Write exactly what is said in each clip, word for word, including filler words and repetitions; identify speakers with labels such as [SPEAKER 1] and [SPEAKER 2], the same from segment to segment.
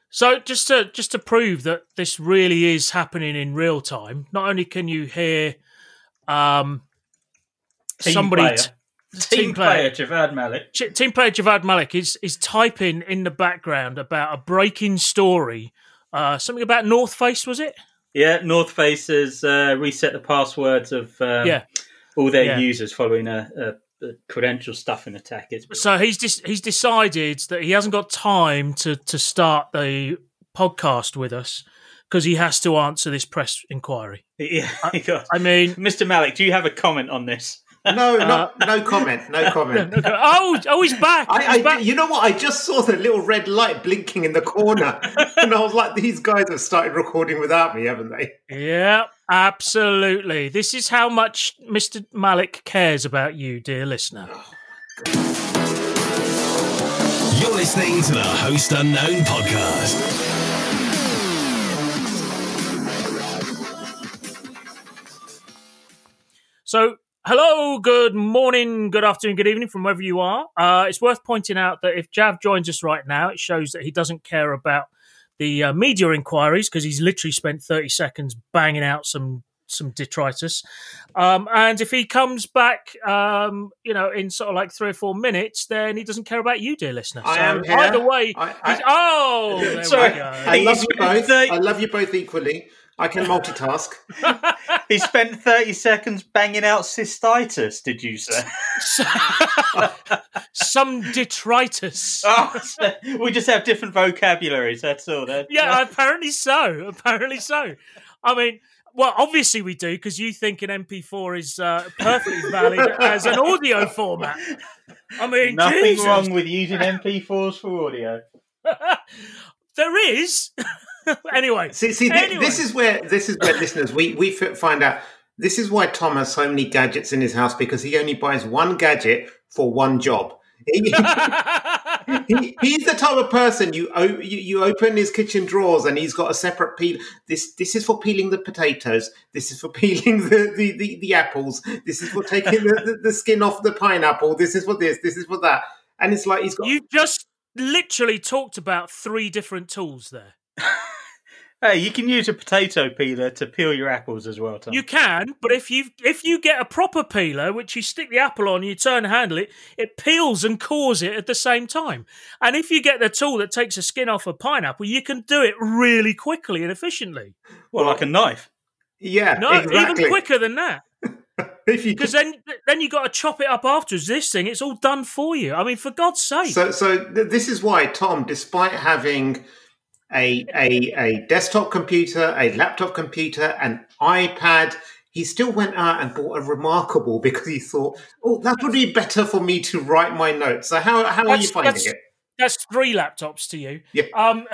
[SPEAKER 1] So just to just to prove that this really is happening in real time, not only can you hear um,
[SPEAKER 2] team
[SPEAKER 1] somebody,
[SPEAKER 2] player.
[SPEAKER 1] T-
[SPEAKER 2] team,
[SPEAKER 1] team
[SPEAKER 2] player,
[SPEAKER 1] player
[SPEAKER 2] Javad Malik,
[SPEAKER 1] Ch- team player Javad Malik is is typing in the background about a breaking story, uh, something about North Face, was it?
[SPEAKER 2] Yeah, North Face has uh, reset the passwords of um,
[SPEAKER 1] Yeah.
[SPEAKER 2] all their
[SPEAKER 1] Yeah.
[SPEAKER 2] users following a, a, a credential stuffing attack. It's
[SPEAKER 1] So he's dis- he's decided that he hasn't got time to, to start the podcast with us because he has to answer this press inquiry.
[SPEAKER 2] Yeah,
[SPEAKER 1] I, I mean,
[SPEAKER 2] Mister Malik, do you have a comment on this?
[SPEAKER 3] No, no, no comment. No comment.
[SPEAKER 1] no, no, oh, oh, he's back.
[SPEAKER 3] I,
[SPEAKER 1] he's
[SPEAKER 3] I,
[SPEAKER 1] back.
[SPEAKER 3] You know what? I just saw the little red light blinking in the corner, and I was like, "These guys have started recording without me, haven't they?"
[SPEAKER 1] Yeah, absolutely. This is how much Mister Malik cares about you, dear listener.
[SPEAKER 4] You're listening to the Host Unknown podcast.
[SPEAKER 1] So, hello, good morning, good afternoon, good evening from wherever you are. Uh, it's worth pointing out that if Jav joins us right now, it shows that he doesn't care about the uh, media inquiries because he's literally spent thirty seconds banging out some some detritus. Um, and if he comes back, um, you know, in sort of like three or four minutes, then he doesn't care about you, dear listener.
[SPEAKER 3] I
[SPEAKER 1] so
[SPEAKER 3] am here.
[SPEAKER 1] either way,
[SPEAKER 3] I, I,
[SPEAKER 1] he's, oh, there
[SPEAKER 2] sorry.
[SPEAKER 1] we go.
[SPEAKER 3] I love you both.
[SPEAKER 2] thirty
[SPEAKER 3] I love you both equally. I can multitask.
[SPEAKER 2] He spent thirty seconds banging out cystitis, did you say?
[SPEAKER 1] Some detritus.
[SPEAKER 2] Oh, so we just have different vocabularies, that's all. That,
[SPEAKER 1] Yeah, apparently so. Apparently so. I mean, well, obviously we do, because you think an M P four is uh, perfectly valid as an audio format. I mean,
[SPEAKER 2] nothing
[SPEAKER 1] Jesus.
[SPEAKER 2] wrong with using M P fours for audio.
[SPEAKER 1] There is. Anyway,
[SPEAKER 3] See, see, th-
[SPEAKER 1] anyway.
[SPEAKER 3] this is where this is where listeners we we f- find out. This is why Tom has so many gadgets in his house, because he only buys one gadget for one job. He, he, he's the type of person you, o- you you open his kitchen drawers and he's got a separate peel. This this is for peeling the potatoes. This is for peeling the, the, the, the apples. This is for taking the, the, the skin off the pineapple. This is for this. This is for that. And it's like he's got.
[SPEAKER 1] You just literally talked about three different tools there.
[SPEAKER 2] Hey, you can use a potato peeler to peel your apples as well, Tom.
[SPEAKER 1] You can, but if you if you get a proper peeler, which you stick the apple on, you turn and handle it, it peels and cores it at the same time. And if you get the tool that takes the skin off a pineapple, you can do it really quickly and efficiently.
[SPEAKER 2] Well, like a knife.
[SPEAKER 3] Yeah,
[SPEAKER 1] No,
[SPEAKER 3] exactly.
[SPEAKER 1] even quicker than that.
[SPEAKER 3] If you
[SPEAKER 1] Because then then you got to chop it up afterwards. This thing, it's all done for you. I mean, for God's sake.
[SPEAKER 3] So, so th- this is why Tom, despite having a, a a desktop computer, a laptop computer, an iPad, he still went out and bought a Remarkable because he thought, "Oh, that would be better for me to write my notes." So, how how are
[SPEAKER 1] That's-
[SPEAKER 3] you finding
[SPEAKER 1] that's-
[SPEAKER 3] it?
[SPEAKER 1] That's three laptops to you.
[SPEAKER 3] Yeah.
[SPEAKER 1] Um,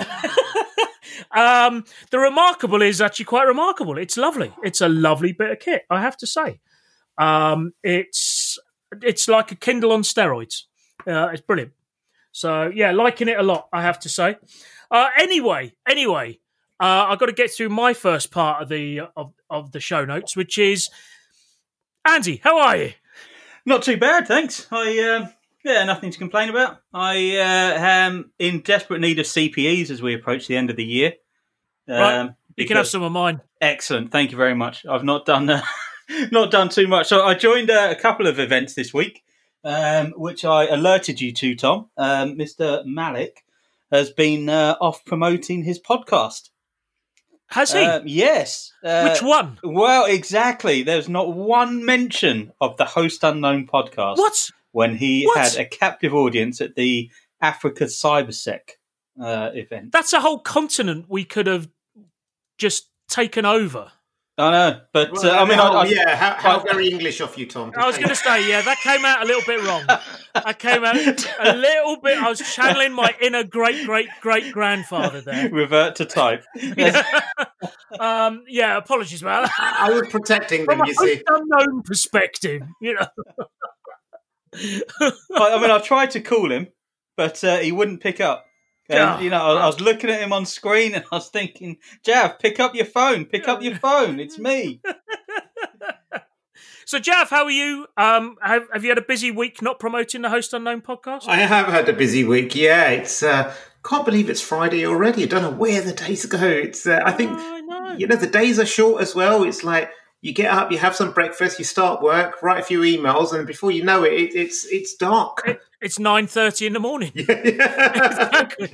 [SPEAKER 1] um, the Remarkable is actually quite remarkable. It's lovely. It's a lovely bit of kit, I have to say. Um, it's it's like a Kindle on steroids. Uh, it's brilliant. So yeah, liking it a lot, I have to say. Uh, anyway, anyway, uh, I've got to get through my first part of the of, of the show notes, which is Andy. How are you?
[SPEAKER 2] Not too bad, thanks. I um, yeah, nothing to complain about. I uh, am in desperate need of C P Es as we approach the end of the year. Um,
[SPEAKER 1] Right. You can have
[SPEAKER 2] because-
[SPEAKER 1] some of mine.
[SPEAKER 2] Excellent, thank you very much. I've not done uh, not done too much. So I joined uh, a couple of events this week, um, which I alerted you to, Tom. Um, Mister Malik has been uh, off promoting his podcast.
[SPEAKER 1] Has he?
[SPEAKER 2] Uh, yes. Uh,
[SPEAKER 1] Which one?
[SPEAKER 2] Well, exactly. There's not one mention of the Host Unknown podcast.
[SPEAKER 1] What?
[SPEAKER 2] When he
[SPEAKER 1] What?
[SPEAKER 2] had a captive audience at the Africa CyberSec uh, event.
[SPEAKER 1] That's a whole continent we could have just taken over.
[SPEAKER 2] I know, but
[SPEAKER 3] Well,
[SPEAKER 2] uh, I mean,
[SPEAKER 3] oh,
[SPEAKER 2] I, I,
[SPEAKER 3] yeah, how, how
[SPEAKER 2] I-
[SPEAKER 3] very English of you, Tom. to
[SPEAKER 1] I was
[SPEAKER 3] say
[SPEAKER 1] going to say, yeah, that came out a little bit wrong. I came out a little bit. I was channeling my inner great, great, great grandfather there.
[SPEAKER 2] revert to type.
[SPEAKER 1] Um, yeah, apologies about that.
[SPEAKER 3] I was protecting
[SPEAKER 1] From
[SPEAKER 3] them,
[SPEAKER 1] a
[SPEAKER 3] you see.
[SPEAKER 1] unknown perspective, you know.
[SPEAKER 2] I, I mean, I tried to call him, but uh, he wouldn't pick up. And,
[SPEAKER 1] Oh.
[SPEAKER 2] you know, I, I was looking at him on screen and I was thinking, Jav, pick up your phone, pick up your phone. It's me.
[SPEAKER 1] So, Jav, how are you? Um, have, have you had a busy week not promoting the Host Unknown podcast?
[SPEAKER 3] I have had a busy week. Yeah, it's uh, can't believe it's Friday already. I don't know where the days go. It's uh, I think
[SPEAKER 1] Oh, I know.
[SPEAKER 3] you know the days are short as well. It's like you get up, you have some breakfast, you start work, write a few emails, and before you know it, it it's it's dark.
[SPEAKER 1] It, it's nine thirty in the morning.
[SPEAKER 3] Yeah.
[SPEAKER 1] Exactly.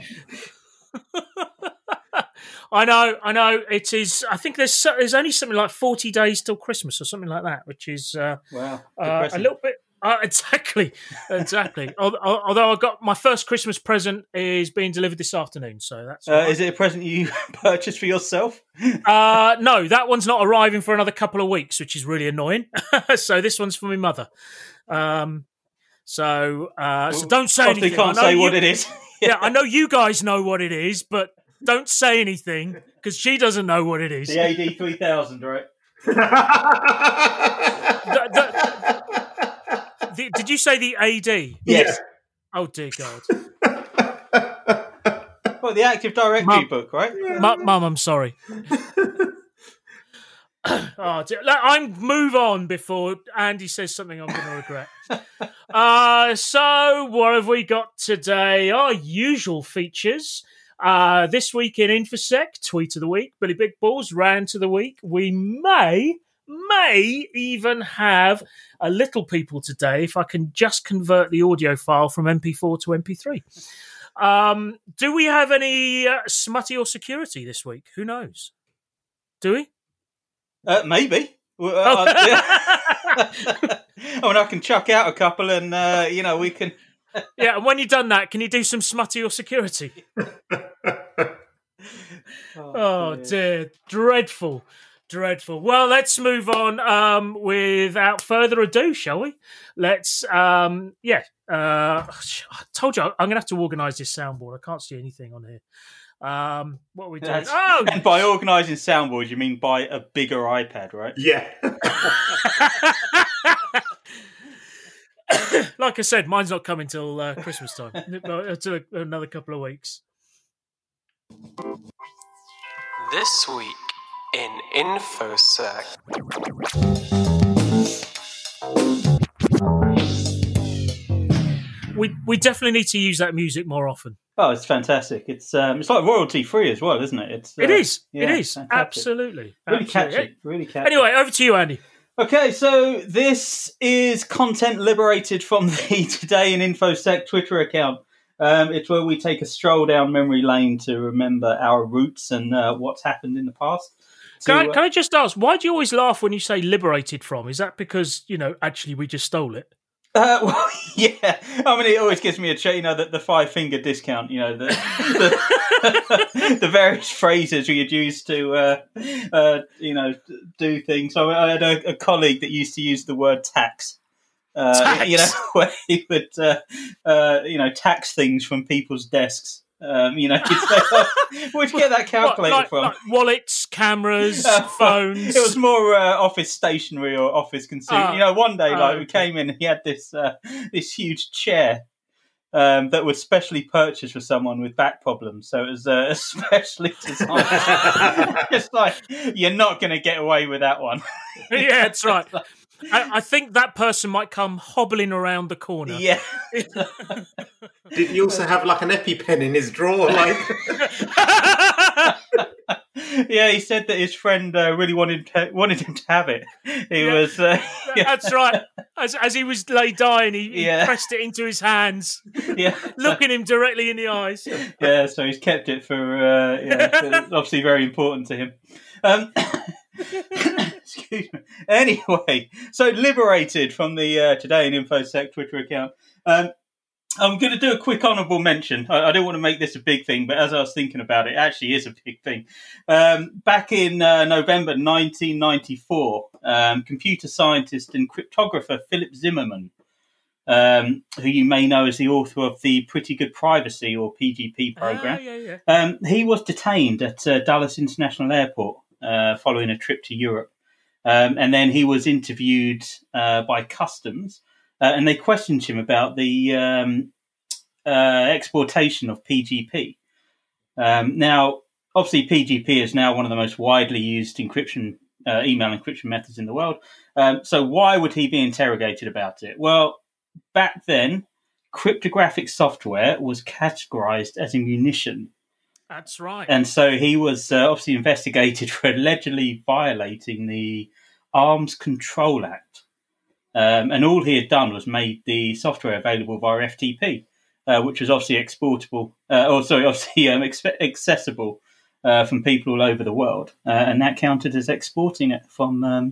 [SPEAKER 1] I know, I know. It is. I think there's so, there's only something like forty days till Christmas or something like that, which is uh,
[SPEAKER 2] Wow.
[SPEAKER 1] uh, a
[SPEAKER 2] Depressing.
[SPEAKER 1] little bit. Uh, exactly, exactly. Al- al- Although I got my first Christmas present is being delivered this afternoon, so that's.
[SPEAKER 2] Uh,
[SPEAKER 1] all right.
[SPEAKER 2] is it a present you purchased for yourself?
[SPEAKER 1] Uh, no, that one's not arriving for another couple of weeks, which is really annoying. So this one's for my mother. Um, so uh, so don't say
[SPEAKER 2] Obviously
[SPEAKER 1] anything.
[SPEAKER 2] can't
[SPEAKER 1] I know
[SPEAKER 2] say
[SPEAKER 1] you-
[SPEAKER 2] what it is.
[SPEAKER 1] Yeah, I know you guys know what it is, but don't say anything because she doesn't know what it is.
[SPEAKER 2] The A D three thousand, right?
[SPEAKER 1] The- the- the- did you say the A D?
[SPEAKER 2] Yes.
[SPEAKER 1] Oh dear God,
[SPEAKER 2] Well, the Active Directory
[SPEAKER 1] Mum.
[SPEAKER 2] book, right?
[SPEAKER 1] Mum, Mum, I'm sorry. Oh, dear. Let- I'm move on before Andy says something I'm going to regret. Uh, so what have we got today? Our usual features. Uh, this week in InfoSec, tweet of the week, Billy Big Balls, rant of the week. We may, may even have a little people today if I can just convert the audio file from M P four to M P three. Um, do we have any uh, smutty or security this week? Who knows? Do we?
[SPEAKER 2] Uh, maybe. Well,
[SPEAKER 1] Oh.
[SPEAKER 2] uh, yeah. I mean, I can chuck out a couple, and uh, you know, we can.
[SPEAKER 1] Yeah, and when you've done that, can you do some smutty or security? Oh dear, dreadful, dreadful. Well, let's move on. Um, without further ado, shall we? Let's. Um, yeah. Uh, I told you I'm going to have to organise this soundboard. I can't see anything on here. Um, what are we doing?
[SPEAKER 2] That's-
[SPEAKER 1] Oh,
[SPEAKER 2] And by organising soundboards, you mean buy a bigger iPad, right?
[SPEAKER 3] Yeah.
[SPEAKER 1] like I said, mine's not coming till uh, Christmas time. Until another couple of weeks.
[SPEAKER 5] This week in InfoSec.
[SPEAKER 1] We we definitely need to use that music more often.
[SPEAKER 2] Oh, it's fantastic. It's um, it's like royalty free as well, isn't it? It's uh,
[SPEAKER 1] It is.
[SPEAKER 2] yeah,
[SPEAKER 1] it is.
[SPEAKER 2] fantastic.
[SPEAKER 1] Absolutely.
[SPEAKER 2] Really
[SPEAKER 1] Absolutely.
[SPEAKER 2] catchy. Really catchy.
[SPEAKER 1] Anyway, over to you, Andy.
[SPEAKER 2] Okay, so this is content liberated from the Today in InfoSec Twitter account. Um, it's where we take a stroll down memory lane to remember our roots and uh, what's happened in the past.
[SPEAKER 1] Can,
[SPEAKER 2] To,
[SPEAKER 1] I,
[SPEAKER 2] uh,
[SPEAKER 1] can I just ask, why do you always laugh when you say liberated from? Is that because, you know, actually we just stole it?
[SPEAKER 2] Uh, well, yeah. I mean, it always gives me a ch- you know, the, the five finger discount. You know, the the, the various phrases you'd use to, uh, uh, you know, do things. So I had a, a colleague that used to use the word tax. Uh,
[SPEAKER 1] Tax.
[SPEAKER 2] You know, where he would, uh, uh, you know, tax things from people's desks. Um, you know, you'd say, oh, where'd you get that calculator
[SPEAKER 1] What, like,
[SPEAKER 2] from?
[SPEAKER 1] like wallets, cameras,
[SPEAKER 2] Uh,
[SPEAKER 1] phones.
[SPEAKER 2] It was more uh, office stationery or office consumer.
[SPEAKER 1] Oh.
[SPEAKER 2] you know, one day,
[SPEAKER 1] Oh,
[SPEAKER 2] like we
[SPEAKER 1] okay.
[SPEAKER 2] came in, and he had this uh, this huge chair um, that was specially purchased for someone with back problems. So it was uh, especially designed. It's like you're not going to get away with that one.
[SPEAKER 1] Yeah, that's right. I, I think that person might come hobbling around the corner.
[SPEAKER 2] Yeah.
[SPEAKER 3] Did you also have like an EpiPen in his drawer? Like,
[SPEAKER 2] Yeah, he said that his friend uh, really wanted to, wanted him to have it. He
[SPEAKER 1] Yeah.
[SPEAKER 2] was, uh, yeah,
[SPEAKER 1] That's right. As, as he was lay dying, he, he
[SPEAKER 2] Yeah.
[SPEAKER 1] pressed it into his hands,
[SPEAKER 2] yeah.
[SPEAKER 1] looking him directly in the eyes.
[SPEAKER 2] Yeah, so he's kept it for, uh, yeah, it's obviously very important to him. Um, excuse me. Anyway, so liberated from the uh, Today in InfoSec Twitter account. Um, I'm going to do a quick honourable mention. I, I don't want to make this a big thing, but as I was thinking about it, it actually is a big thing. Um, back in uh, November nineteen ninety-four, um, computer scientist and cryptographer Philip Zimmermann, um, who you may know as the author of the Pretty Good Privacy or P G P program,
[SPEAKER 1] Ah, yeah, yeah.
[SPEAKER 2] um, he was detained at uh, Dulles International Airport uh, following a trip to Europe. Um, and then he was interviewed uh, by customs, uh, and they questioned him about the um, uh, exportation of P G P. Um, now, obviously, P G P is now one of the most widely used encryption, uh, email encryption methods in the world. Um, so why would he be interrogated about it? Well, back then, cryptographic software was categorized as a munition.
[SPEAKER 1] That's right.
[SPEAKER 2] And so he was uh, obviously investigated for allegedly violating the Arms Control Act. Um, and all he had done was made the software available via F T P, uh, which was obviously exportable, uh, or sorry, obviously um, ex- accessible uh, from people all over the world. Uh, and that counted as exporting it from um,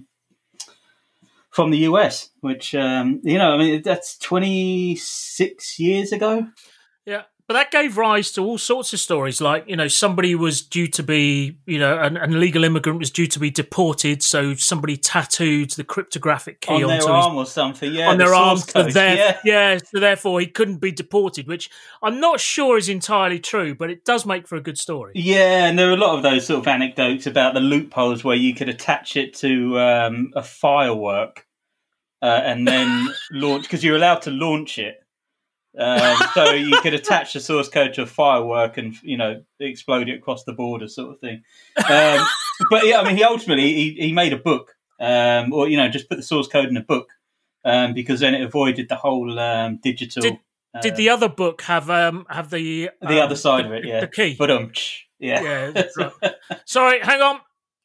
[SPEAKER 2] from the U S, which, um, you know, I mean, that's twenty-six years ago.
[SPEAKER 1] Yeah. But that gave rise to all sorts of stories, like, you know, somebody was due to be, you know, an, an illegal immigrant was due to be deported, so somebody tattooed the cryptographic key
[SPEAKER 2] On
[SPEAKER 1] onto
[SPEAKER 2] their
[SPEAKER 1] his,
[SPEAKER 2] arm or something, yeah.
[SPEAKER 1] on
[SPEAKER 2] the
[SPEAKER 1] their arm,
[SPEAKER 2] source
[SPEAKER 1] so
[SPEAKER 2] code,
[SPEAKER 1] there,
[SPEAKER 2] yeah.
[SPEAKER 1] yeah, so therefore he couldn't be deported, which I'm not sure is entirely true, but it does make for a good story.
[SPEAKER 2] Yeah, and there are a lot of those sort of anecdotes about the loopholes where you could attach it to um, a firework uh, and then launch, because you're allowed to launch it. Um, so you could attach the source code to a firework and, you know, explode it across the border, sort of thing. Um, but yeah, I mean, he ultimately he, he made a book, um, or you know, just put the source code in a book, um, because then it avoided the whole um, digital.
[SPEAKER 1] Did,
[SPEAKER 2] uh,
[SPEAKER 1] did the other book have um have the um,
[SPEAKER 2] the other side
[SPEAKER 1] the,
[SPEAKER 2] of it? Yeah,
[SPEAKER 1] the key.
[SPEAKER 2] But um, yeah,
[SPEAKER 1] Yeah, that's right. Sorry, hang on.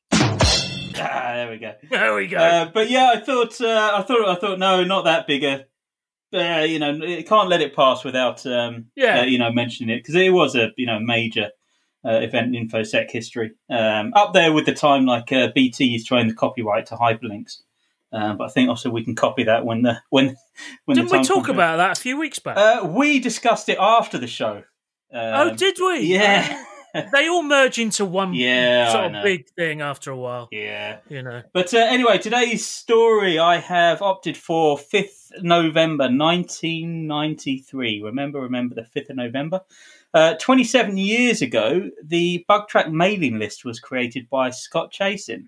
[SPEAKER 2] ah, there we go.
[SPEAKER 1] There we go.
[SPEAKER 2] Uh, but yeah, I thought, uh, I thought, I thought, no, not that big a. Uh, you know, it can't let it pass without, um,
[SPEAKER 1] Yeah.
[SPEAKER 2] uh, you know, mentioning it, because it was a, you know, major uh, event in InfoSec history. Um, up there with the time like uh, B T is trying the copyright to hyperlinks. Um, but I think also we can copy that when the when when
[SPEAKER 1] Didn't
[SPEAKER 2] the time
[SPEAKER 1] we talk
[SPEAKER 2] comes.
[SPEAKER 1] about that a few weeks back?
[SPEAKER 2] Uh, we discussed it after the show. Um,
[SPEAKER 1] oh, did we?
[SPEAKER 2] Yeah.
[SPEAKER 1] They all merge into one
[SPEAKER 2] Yeah, I
[SPEAKER 1] sort of
[SPEAKER 2] know.
[SPEAKER 1] big thing after a while.
[SPEAKER 2] Yeah.
[SPEAKER 1] You know.
[SPEAKER 2] But uh, anyway, today's story I have opted for fifth of November nineteen ninety-three. Remember, remember the fifth of November? Uh, twenty-seven years ago, the Bugtrack mailing list was created by Scott Chasin.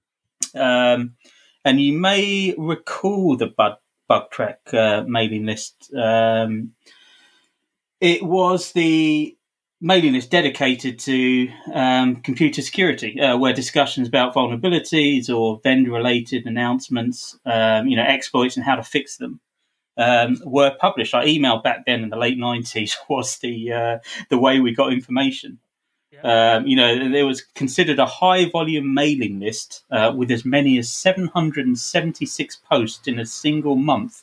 [SPEAKER 2] Um, and you may recall the Bug, Bugtrack uh, mailing list. Um, it was the mailing list dedicated to um, computer security, uh, where discussions about vulnerabilities or vendor-related announcements, um, you know, exploits and how to fix them, um, were published. Our email back then in the late nineties was the uh, the way we got information.
[SPEAKER 1] Yeah.
[SPEAKER 2] Um, you know, there was considered a high-volume mailing list uh, with as many as seven hundred seventy-six posts in a single month.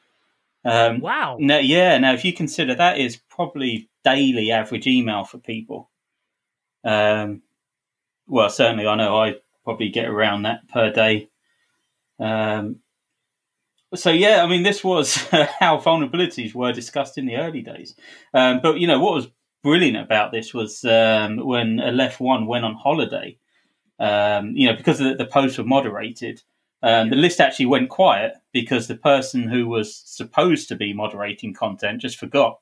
[SPEAKER 2] Um,
[SPEAKER 1] Wow.
[SPEAKER 2] Now, yeah, now if you consider that is probably daily average email for people. Um, well, certainly I know I probably get around that per day. Um, so, yeah, I mean, this was how vulnerabilities were discussed in the early days. Um, but, you know, what was brilliant about this was um, when Aleph one went on holiday, um, you know, because the, the posts were moderated, um, the list actually went quiet because the person who was supposed to be moderating content just forgot.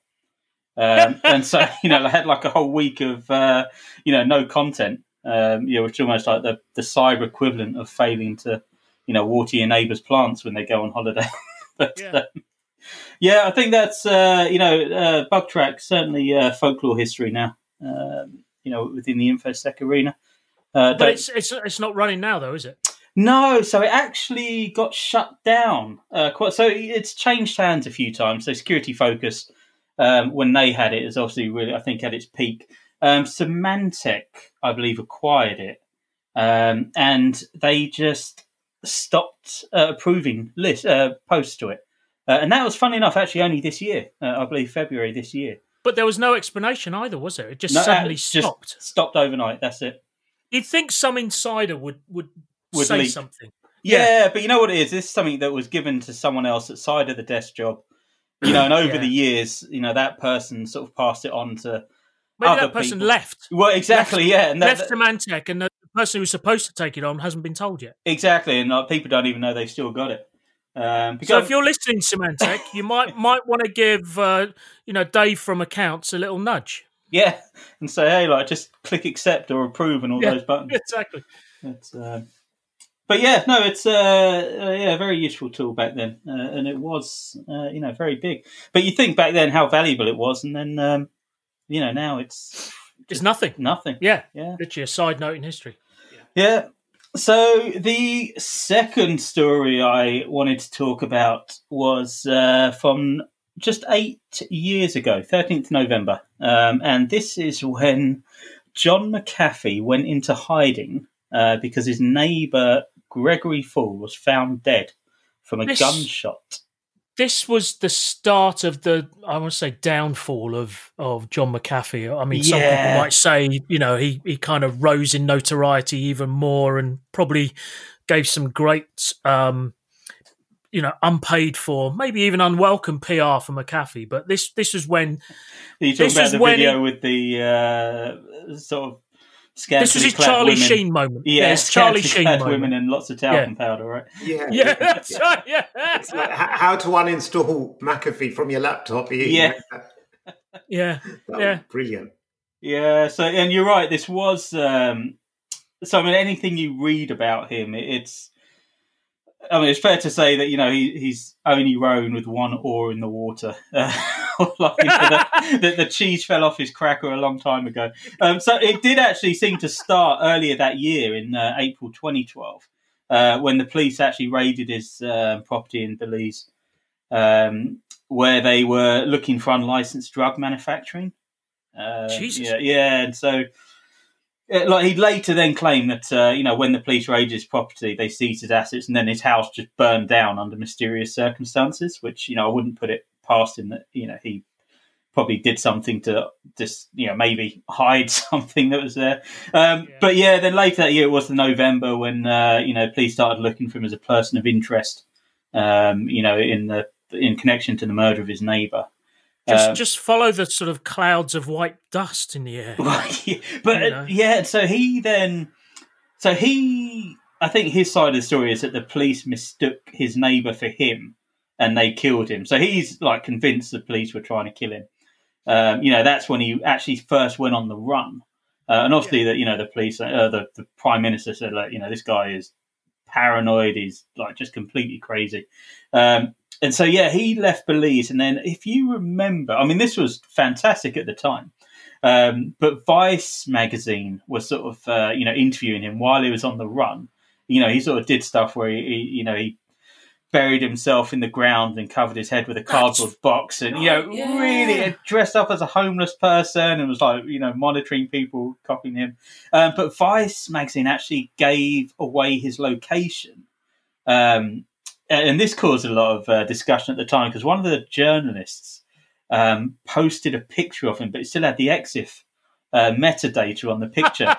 [SPEAKER 2] Um, and so, you know, they had like a whole week of, uh, you know, no content, um, you know, which is almost like the, the cyber equivalent of failing to, you know, water your neighbour's plants when they go on holiday. but,
[SPEAKER 1] Yeah.
[SPEAKER 2] um, yeah, I think that's, uh, you know, uh, Bugtrack, certainly uh, folklore history now, um, you know, within the InfoSec arena. Uh,
[SPEAKER 1] But
[SPEAKER 2] don't-
[SPEAKER 1] it's it's it's not running now, though, is it?
[SPEAKER 2] no, so it actually got shut down. Uh, quite, so it's changed hands a few times. So Security Focus, um, when they had it, is obviously really, I think, at its peak. Um, Symantec, I believe, acquired it, um, and they just stopped uh, approving list uh, posts to it. Uh, and that was, funny enough, actually only this year. Uh, I believe February this year.
[SPEAKER 1] But there was no explanation either, was there? It just
[SPEAKER 2] No,
[SPEAKER 1] suddenly
[SPEAKER 2] uh, just
[SPEAKER 1] stopped.
[SPEAKER 2] stopped overnight. That's it.
[SPEAKER 1] You'd think some insider would would,
[SPEAKER 2] Would
[SPEAKER 1] say
[SPEAKER 2] leak.
[SPEAKER 1] something.
[SPEAKER 2] Yeah, but you know what it is? This is something that was given to someone else outside of the desk job. You know, and over
[SPEAKER 1] Yeah.
[SPEAKER 2] the years, you know, that person sort of passed it on to
[SPEAKER 1] Maybe
[SPEAKER 2] other
[SPEAKER 1] that person
[SPEAKER 2] people.
[SPEAKER 1] left.
[SPEAKER 2] Well, exactly, yeah. And that,
[SPEAKER 1] Left Symantec, and the person who was supposed to take it on hasn't been told yet.
[SPEAKER 2] exactly, and uh, people don't even know they've still got it. Um, because
[SPEAKER 1] So if you're listening, Symantec, you might might want to give uh, you know Dave from accounts a little nudge.
[SPEAKER 2] yeah, and say, hey, like, just click accept or approve and all
[SPEAKER 1] Yeah.
[SPEAKER 2] those buttons.
[SPEAKER 1] Exactly.
[SPEAKER 2] It's, uh, but yeah, no, it's uh, uh, yeah, a very useful tool back then, uh, and it was uh, you know very big. But you think back then how valuable it was, and then um, you know now it's
[SPEAKER 1] It's nothing.
[SPEAKER 2] nothing.
[SPEAKER 1] Yeah,
[SPEAKER 2] Yeah.
[SPEAKER 1] literally a side note in history.
[SPEAKER 2] Yeah. So the second story I wanted to talk about was uh, from just eight years ago, thirteenth of November. Um, and this is when John McAfee went into hiding uh, because his neighbour, Gregory Fall, was found dead from a
[SPEAKER 1] This-
[SPEAKER 2] gunshot.
[SPEAKER 1] This was the start of the, I want to say, downfall of, of John McAfee. I mean, some
[SPEAKER 2] Yeah.
[SPEAKER 1] people might say, you know, he, he kind of rose in notoriety even more and probably gave some great, um, you know, unpaid for, maybe even unwelcome P R for McAfee. But this this was when
[SPEAKER 2] You talk
[SPEAKER 1] this
[SPEAKER 2] about
[SPEAKER 1] is
[SPEAKER 2] the
[SPEAKER 1] when
[SPEAKER 2] video
[SPEAKER 1] he-
[SPEAKER 2] with the uh, sort of
[SPEAKER 1] this was his
[SPEAKER 2] scantily clad
[SPEAKER 1] Charlie
[SPEAKER 2] women.
[SPEAKER 1] Sheen moment.
[SPEAKER 2] Yeah,
[SPEAKER 1] his Charlie
[SPEAKER 2] scantily
[SPEAKER 1] Sheen
[SPEAKER 2] clad
[SPEAKER 1] moment.
[SPEAKER 2] women and lots of talcum
[SPEAKER 1] Yeah.
[SPEAKER 2] powder, right?
[SPEAKER 3] Yeah,
[SPEAKER 1] Yeah, that's right. Yeah,
[SPEAKER 3] It's like h- how to uninstall McAfee from your laptop. You-
[SPEAKER 2] Yeah.
[SPEAKER 1] yeah.
[SPEAKER 3] That
[SPEAKER 1] Yeah.
[SPEAKER 3] was brilliant.
[SPEAKER 2] Yeah, so and you're right. This was um, so. I mean, anything you read about him, it, it's. I mean, it's fair to say that you know he, he's only rowing with one oar in the water. Uh, like, you know, the, the, the cheese fell off his cracker a long time ago. Um, so it did actually seem to start earlier that year in uh, April twenty twelve, uh, when the police actually raided his uh, property in Belize, um, where they were looking for unlicensed drug manufacturing. Uh,
[SPEAKER 1] Jesus.
[SPEAKER 2] Yeah, yeah, and so uh, like he later then claimed that uh, you know when the police raided his property, they seized his assets, and then his house just burned down under mysterious circumstances. Which you know I wouldn't put it past him that you know he probably did something to just you know maybe hide something that was there. Um,
[SPEAKER 1] Yeah.
[SPEAKER 2] But yeah, then later that year it was the November when uh, you know police started looking for him as a person of interest. Um, you know in the in connection to the murder of his neighbour.
[SPEAKER 1] Just
[SPEAKER 2] Um,
[SPEAKER 1] just follow the sort of clouds of white dust in the air.
[SPEAKER 2] Right, but
[SPEAKER 1] You
[SPEAKER 2] uh,
[SPEAKER 1] know.
[SPEAKER 2] yeah, so he then, so he, I think his side of the story is that the police mistook his neighbour for him, and they killed him. So he's like convinced the police were trying to kill him. Um, you know, that's when he actually first went on the run, uh, and obviously that you know the police, uh, the the prime minister said like you know this guy is paranoid, he's like just completely crazy. Um, And so, yeah, he left Belize. And then, if you remember, I mean, this was fantastic at the time. Um, but Vice magazine was sort of, uh, you know, interviewing him while he was on the run. You know, he sort of did stuff where he, he you know, he buried himself in the ground and covered his head with a cardboard box, and you know,
[SPEAKER 1] yeah.
[SPEAKER 2] really dressed up as a homeless person, and was like, you know, monitoring people copying him. Um, but Vice magazine actually gave away his location. Um, And this caused a lot of uh, discussion at the time because one of the journalists um, posted a picture of him, but it still had the E X I F uh, metadata on the picture.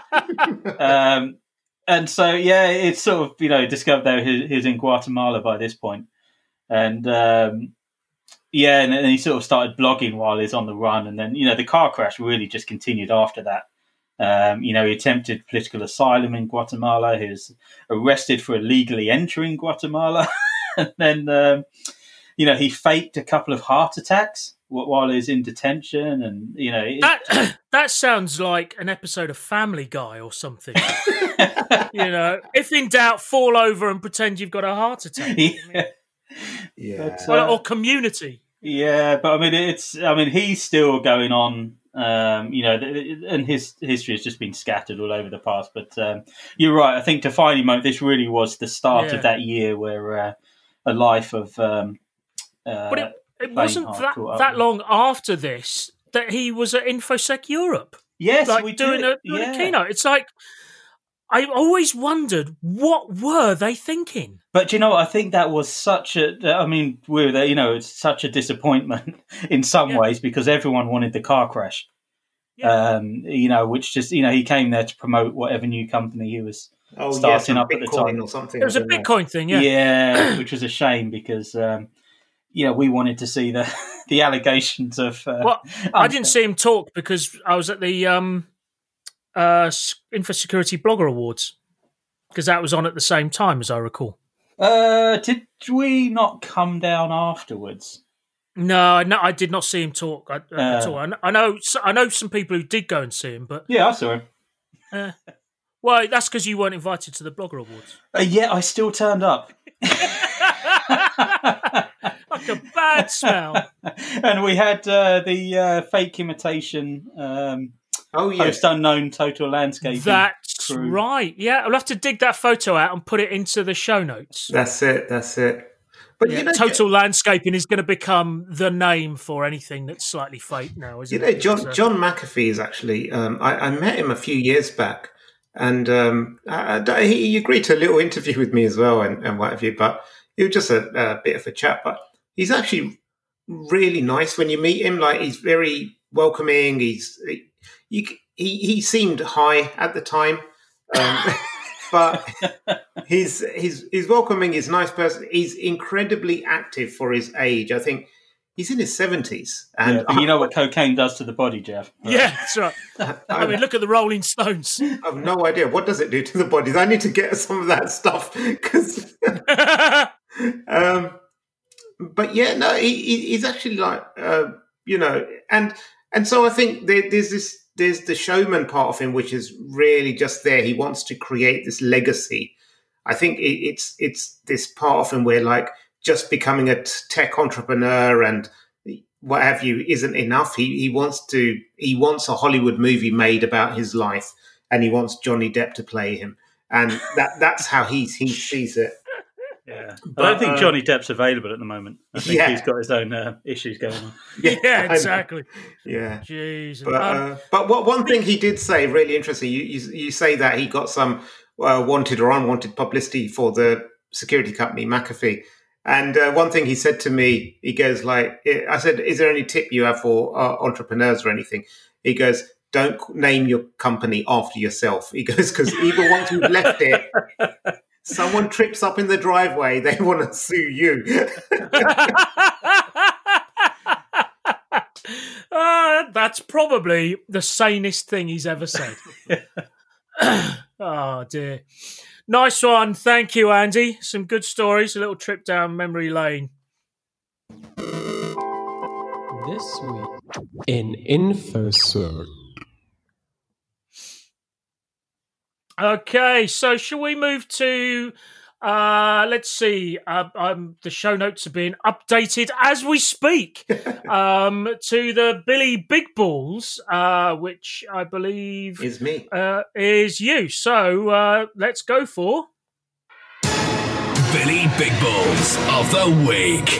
[SPEAKER 2] um, and so, yeah, it's sort of, you know, discovered that he, he was in Guatemala by this point. And, um, yeah, and then he sort of started blogging while he's on the run. And then, you know, the car crash really just continued after that. Um, you know, he attempted political asylum in Guatemala. He was arrested for illegally entering Guatemala. And then, um, you know, he faked a couple of heart attacks while he was in detention. And, you know, it,
[SPEAKER 1] That that sounds like an episode of Family Guy or something. You know, if in doubt, fall over and pretend you've got a heart attack.
[SPEAKER 2] yeah,
[SPEAKER 3] Yeah.
[SPEAKER 2] But,
[SPEAKER 1] Or,
[SPEAKER 2] uh,
[SPEAKER 1] or Community.
[SPEAKER 2] yeah, but I mean, it's, I mean, he's still going on. Um, you know, th- and his history has just been scattered all over the past. But um, you're right. I think defining moment. This really was the start
[SPEAKER 1] Yeah.
[SPEAKER 2] of that year where uh, a life of. Um, uh,
[SPEAKER 1] But it, it
[SPEAKER 2] playing
[SPEAKER 1] wasn't
[SPEAKER 2] hard
[SPEAKER 1] that,
[SPEAKER 2] caught up
[SPEAKER 1] that
[SPEAKER 2] with-
[SPEAKER 1] long after this that he was at InfoSec Europe,
[SPEAKER 2] Yes,
[SPEAKER 1] like
[SPEAKER 2] we
[SPEAKER 1] doing,
[SPEAKER 2] did.
[SPEAKER 1] a, doing
[SPEAKER 2] yeah.
[SPEAKER 1] a keynote. It's like, I always wondered, what were they thinking?
[SPEAKER 2] But you know, I think that was such a. I mean, we're there. You know, it's such a disappointment in some
[SPEAKER 1] Yeah.
[SPEAKER 2] ways because everyone wanted the car crash.
[SPEAKER 1] Yeah.
[SPEAKER 2] Um, you know, which just you know he came there to promote whatever new company he was
[SPEAKER 3] Oh, yeah,
[SPEAKER 2] starting
[SPEAKER 3] some
[SPEAKER 2] up at the
[SPEAKER 3] Bitcoin
[SPEAKER 2] time.
[SPEAKER 3] or something.
[SPEAKER 1] It was
[SPEAKER 3] I
[SPEAKER 1] a
[SPEAKER 3] don't know.
[SPEAKER 1] Bitcoin thing, yeah.
[SPEAKER 2] Yeah, which was a shame because um, you know we wanted to see the the allegations of. Uh,
[SPEAKER 1] Well, I didn't see him talk because I was at the um, uh, InfoSecurity Blogger Awards because that was on at the same time, as I recall.
[SPEAKER 2] Uh, did we not come down afterwards?
[SPEAKER 1] No, no, I did not see him talk at, at
[SPEAKER 2] Uh.
[SPEAKER 1] all. I, kn- I know, I know some people who did go and see him, but
[SPEAKER 2] Yeah, I saw him.
[SPEAKER 1] uh, well, that's because you weren't invited to the Blogger Awards.
[SPEAKER 2] Uh, yeah, I still turned up.
[SPEAKER 1] Like a bad smell.
[SPEAKER 2] And we had uh, the uh, fake imitation um,
[SPEAKER 3] Oh, yeah.
[SPEAKER 2] post unknown total landscaping.
[SPEAKER 1] That's
[SPEAKER 2] crew.
[SPEAKER 1] right. Yeah, I'll have to dig that photo out and put it into the show notes.
[SPEAKER 3] That's it. That's it. But
[SPEAKER 1] Yeah,
[SPEAKER 3] you know,
[SPEAKER 1] total landscaping is going to become the name for anything that's slightly fake now, isn't
[SPEAKER 3] you know,
[SPEAKER 1] it?
[SPEAKER 3] John
[SPEAKER 1] It's, uh,
[SPEAKER 3] John McAfee is actually. Um, I, I met him a few years back, and um, I, I- he, he agreed to a little interview with me as well, and, and what have you. But it was just a, a bit of a chat. But he's actually really nice when you meet him. Like he's very welcoming. He's he he, he seemed high at the time, um, but he's he's he's welcoming. He's a nice person. He's incredibly active for his age. I think he's in his seventies, and
[SPEAKER 2] Yeah, but you know what cocaine does to the body, Jeff.
[SPEAKER 1] yeah, that's right. I mean, look at the Rolling Stones.
[SPEAKER 3] I have no idea what does it do to the bodies. I need to get some of that stuff because. um, but yeah, no, he, he- he's actually like uh, you know, and and so I think there, there's this there's the showman part of him which is really just there. He wants to create this legacy. I think it, it's it's this part of him where like just becoming a t- tech entrepreneur and what have you isn't enough. He he wants to he wants a Hollywood movie made about his life, and he wants Johnny Depp to play him, and that that's how he he sees it.
[SPEAKER 2] Yeah, I
[SPEAKER 3] But,
[SPEAKER 2] don't think
[SPEAKER 3] uh,
[SPEAKER 2] Johnny Depp's available at the moment. I think
[SPEAKER 3] Yeah.
[SPEAKER 2] he's got his own uh, issues going on.
[SPEAKER 1] Yeah,
[SPEAKER 3] I know.
[SPEAKER 1] exactly.
[SPEAKER 3] Yeah.
[SPEAKER 1] Jeez.
[SPEAKER 3] But
[SPEAKER 1] Um,
[SPEAKER 3] uh, but what one thing he did say really interesting. You you, you say that he got some uh, wanted or unwanted publicity for the security company McAfee, and uh, one thing he said to me, he goes like, I said, "Is there any tip you have for uh, entrepreneurs or anything?" He goes, "Don't name your company after yourself." He goes, "Because even once you've left it, someone trips up in the driveway, they want to sue you."
[SPEAKER 1] uh, that's probably the sanest thing he's ever said. Oh, dear. Nice one. Thank you, Andy. Some good stories. A little trip down memory lane.
[SPEAKER 5] This week in InfoSec.
[SPEAKER 1] Okay, so shall we move to, uh, let's see, uh, um, the show notes are being updated as we speak, um, to the Billy Big Balls, uh, which I believe
[SPEAKER 3] Is me.
[SPEAKER 1] uh, is you. So uh, let's go for...
[SPEAKER 4] Billy Big Balls of the Week.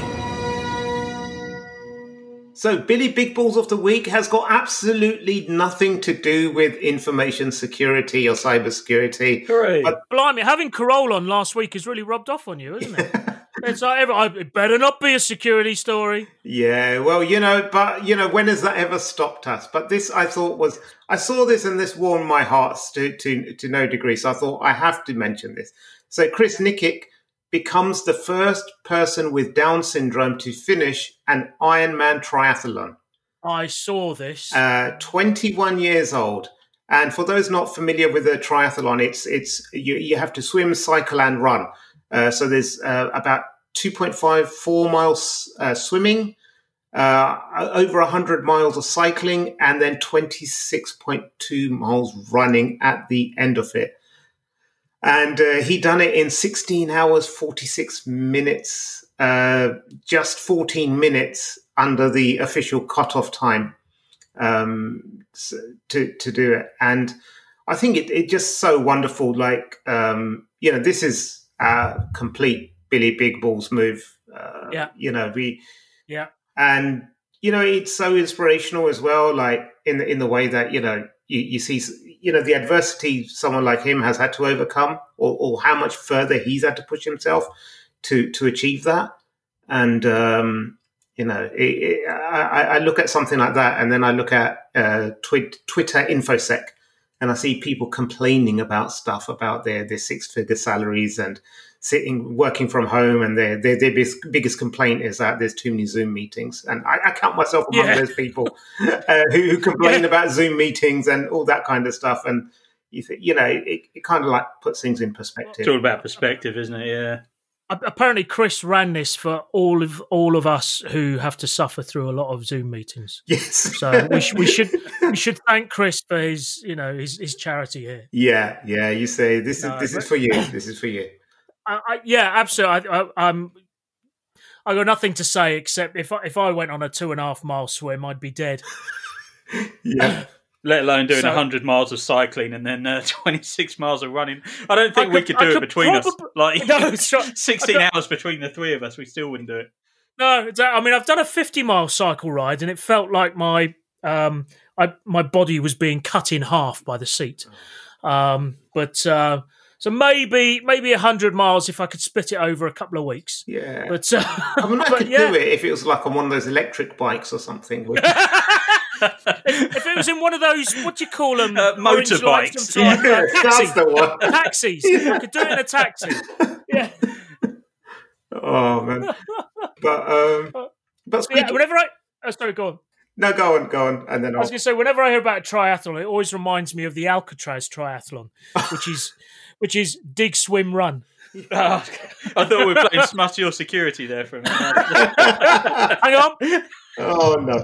[SPEAKER 3] So, Billy Big Balls of the Week has got absolutely nothing to do with information security or cybersecurity.
[SPEAKER 2] Hooray.
[SPEAKER 3] But
[SPEAKER 1] Blimey, having Carole on last week has really rubbed off on you, isn't it? It's like, every- I- it better not be a security story.
[SPEAKER 3] yeah, well, you know, but, you know, when has that ever stopped us? But this, I thought was, I saw this and this warmed my heart to, to, to no degree. So I thought I have to mention this. So, Chris Nikic becomes the first person with Down syndrome to finish an Ironman triathlon.
[SPEAKER 1] I saw this.
[SPEAKER 3] Uh, twenty-one years old. And for those not familiar with a triathlon, it's it's you, you have to swim, cycle, and run. Uh, so there's uh, about two point five four miles uh, swimming, uh, over one hundred miles of cycling, and then twenty-six point two miles running at the end of it. And uh, he done it in sixteen hours, forty-six minutes, uh, just fourteen minutes under the official cutoff time um, to to do it. And I think it, it just so wonderful. Like, um, you know, this is a complete Billy Big Balls move. Uh,
[SPEAKER 1] Yeah.
[SPEAKER 3] You know, we,
[SPEAKER 1] yeah.
[SPEAKER 3] and, you know, it's so inspirational as well, like in the, in the way that, you know, you, you see, you know, the adversity someone like him has had to overcome, or, or how much further he's had to push himself to, to achieve that. And, um, you know, it, it, I, I look at something like that, and then I look at uh, twi- Twitter InfoSec, and I see people complaining about stuff, about their, their six-figure salaries and sitting, working from home, and their their, their biggest, biggest complaint is that there's too many Zoom meetings. And I, I count myself among
[SPEAKER 1] Yeah.
[SPEAKER 3] those people uh, who, who complain
[SPEAKER 1] Yeah.
[SPEAKER 3] about Zoom meetings and all that kind of stuff. And you think, you know, it, it kind of like puts things in perspective.
[SPEAKER 2] It's all about perspective, isn't it? Yeah.
[SPEAKER 1] A- Apparently, Chris ran this for all of all of us who have to suffer through a lot of Zoom meetings.
[SPEAKER 3] Yes.
[SPEAKER 1] So we, sh- we should we should thank Chris for his you know his, his charity here.
[SPEAKER 3] yeah, yeah. You say this
[SPEAKER 1] No,
[SPEAKER 3] is this
[SPEAKER 1] but-
[SPEAKER 3] is for you. This is for you.
[SPEAKER 1] I, I, yeah, absolutely. I, I, I'm. I got nothing to say except if I, if I went on a two and a half mile swim, I'd be dead.
[SPEAKER 3] Yeah.
[SPEAKER 2] Let alone doing
[SPEAKER 1] So-
[SPEAKER 2] one hundred miles of cycling and then uh, twenty-six miles of running. I don't think
[SPEAKER 1] I
[SPEAKER 2] we
[SPEAKER 1] could-
[SPEAKER 2] could do
[SPEAKER 1] I
[SPEAKER 2] it
[SPEAKER 1] could
[SPEAKER 2] between us.
[SPEAKER 1] probably-
[SPEAKER 2] Like
[SPEAKER 1] No, it's not-
[SPEAKER 2] sixteen
[SPEAKER 1] I don't-
[SPEAKER 2] hours between the three of us, we still wouldn't do it.
[SPEAKER 1] No, it's- I mean I've done a fifty mile cycle ride, and it felt like my um, I, my body was being cut in half by the seat. Um, but uh, so maybe maybe a hundred miles if I could split it over a couple of weeks.
[SPEAKER 3] Yeah.
[SPEAKER 1] But uh,
[SPEAKER 3] I mean, I
[SPEAKER 1] but
[SPEAKER 3] could
[SPEAKER 1] yeah.
[SPEAKER 3] do it if it was like on one of those electric bikes or something.
[SPEAKER 1] if, if it was in one of those, what do you call them?
[SPEAKER 2] Uh,
[SPEAKER 1] Orange lights
[SPEAKER 2] motorbikes.
[SPEAKER 1] sometimes,
[SPEAKER 3] Yeah,
[SPEAKER 1] uh,
[SPEAKER 3] that's
[SPEAKER 1] taxi.
[SPEAKER 3] the one.
[SPEAKER 1] Taxis. I could do it in a taxi. Yeah.
[SPEAKER 3] Oh man. But um, but
[SPEAKER 1] Yeah.
[SPEAKER 3] speaking,
[SPEAKER 1] Whenever I, oh, sorry, go on.
[SPEAKER 3] no, go on, go on, and then
[SPEAKER 1] I
[SPEAKER 3] I'll.
[SPEAKER 1] was going to say, whenever I hear about a triathlon, it always reminds me of the Alcatraz triathlon, which is which is dig, swim, run.
[SPEAKER 2] Oh, I thought we were playing Smutty or Security there for a minute.
[SPEAKER 1] Hang on.
[SPEAKER 3] Oh no.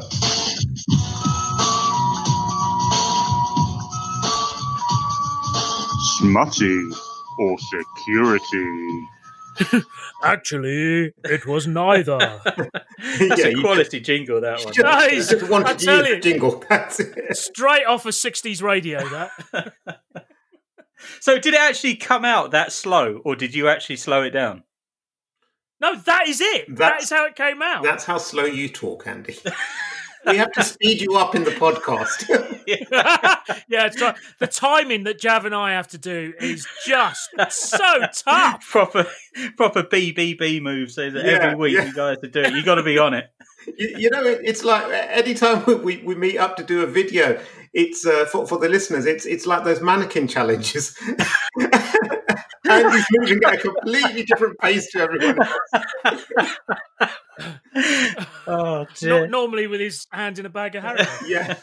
[SPEAKER 6] Smutty or security?
[SPEAKER 1] Actually, it was neither.
[SPEAKER 2] That's
[SPEAKER 3] Yeah,
[SPEAKER 2] a
[SPEAKER 3] you
[SPEAKER 2] quality jingle, that one.
[SPEAKER 3] Just,
[SPEAKER 1] Nice.
[SPEAKER 3] just wanted
[SPEAKER 1] I
[SPEAKER 3] to
[SPEAKER 1] tell
[SPEAKER 3] use
[SPEAKER 1] you.
[SPEAKER 3] the jingle. That's it.
[SPEAKER 1] Straight off of sixties radio, that.
[SPEAKER 2] So did it actually come out that slow, or did you actually slow it down?
[SPEAKER 1] No, that is it. that
[SPEAKER 3] That's-
[SPEAKER 1] is how it came out.
[SPEAKER 3] That's how slow you talk, Andy. We have to speed you up in the podcast.
[SPEAKER 1] Yeah, it's right. The timing that Jav and I have to do is just so tough.
[SPEAKER 2] Proper proper B B B moves so that
[SPEAKER 3] Yeah,
[SPEAKER 2] every week
[SPEAKER 3] yeah.
[SPEAKER 2] you guys to do it. You got to be on it.
[SPEAKER 3] you, you know, it, it's like anytime we, we, we meet up to do a video, it's uh, for, for the listeners, it's it's like those mannequin challenges. Andy's moving at a completely different pace to everyone else.
[SPEAKER 2] Oh
[SPEAKER 1] Not normally with his hand in a bag of Haribo.
[SPEAKER 3] Yeah.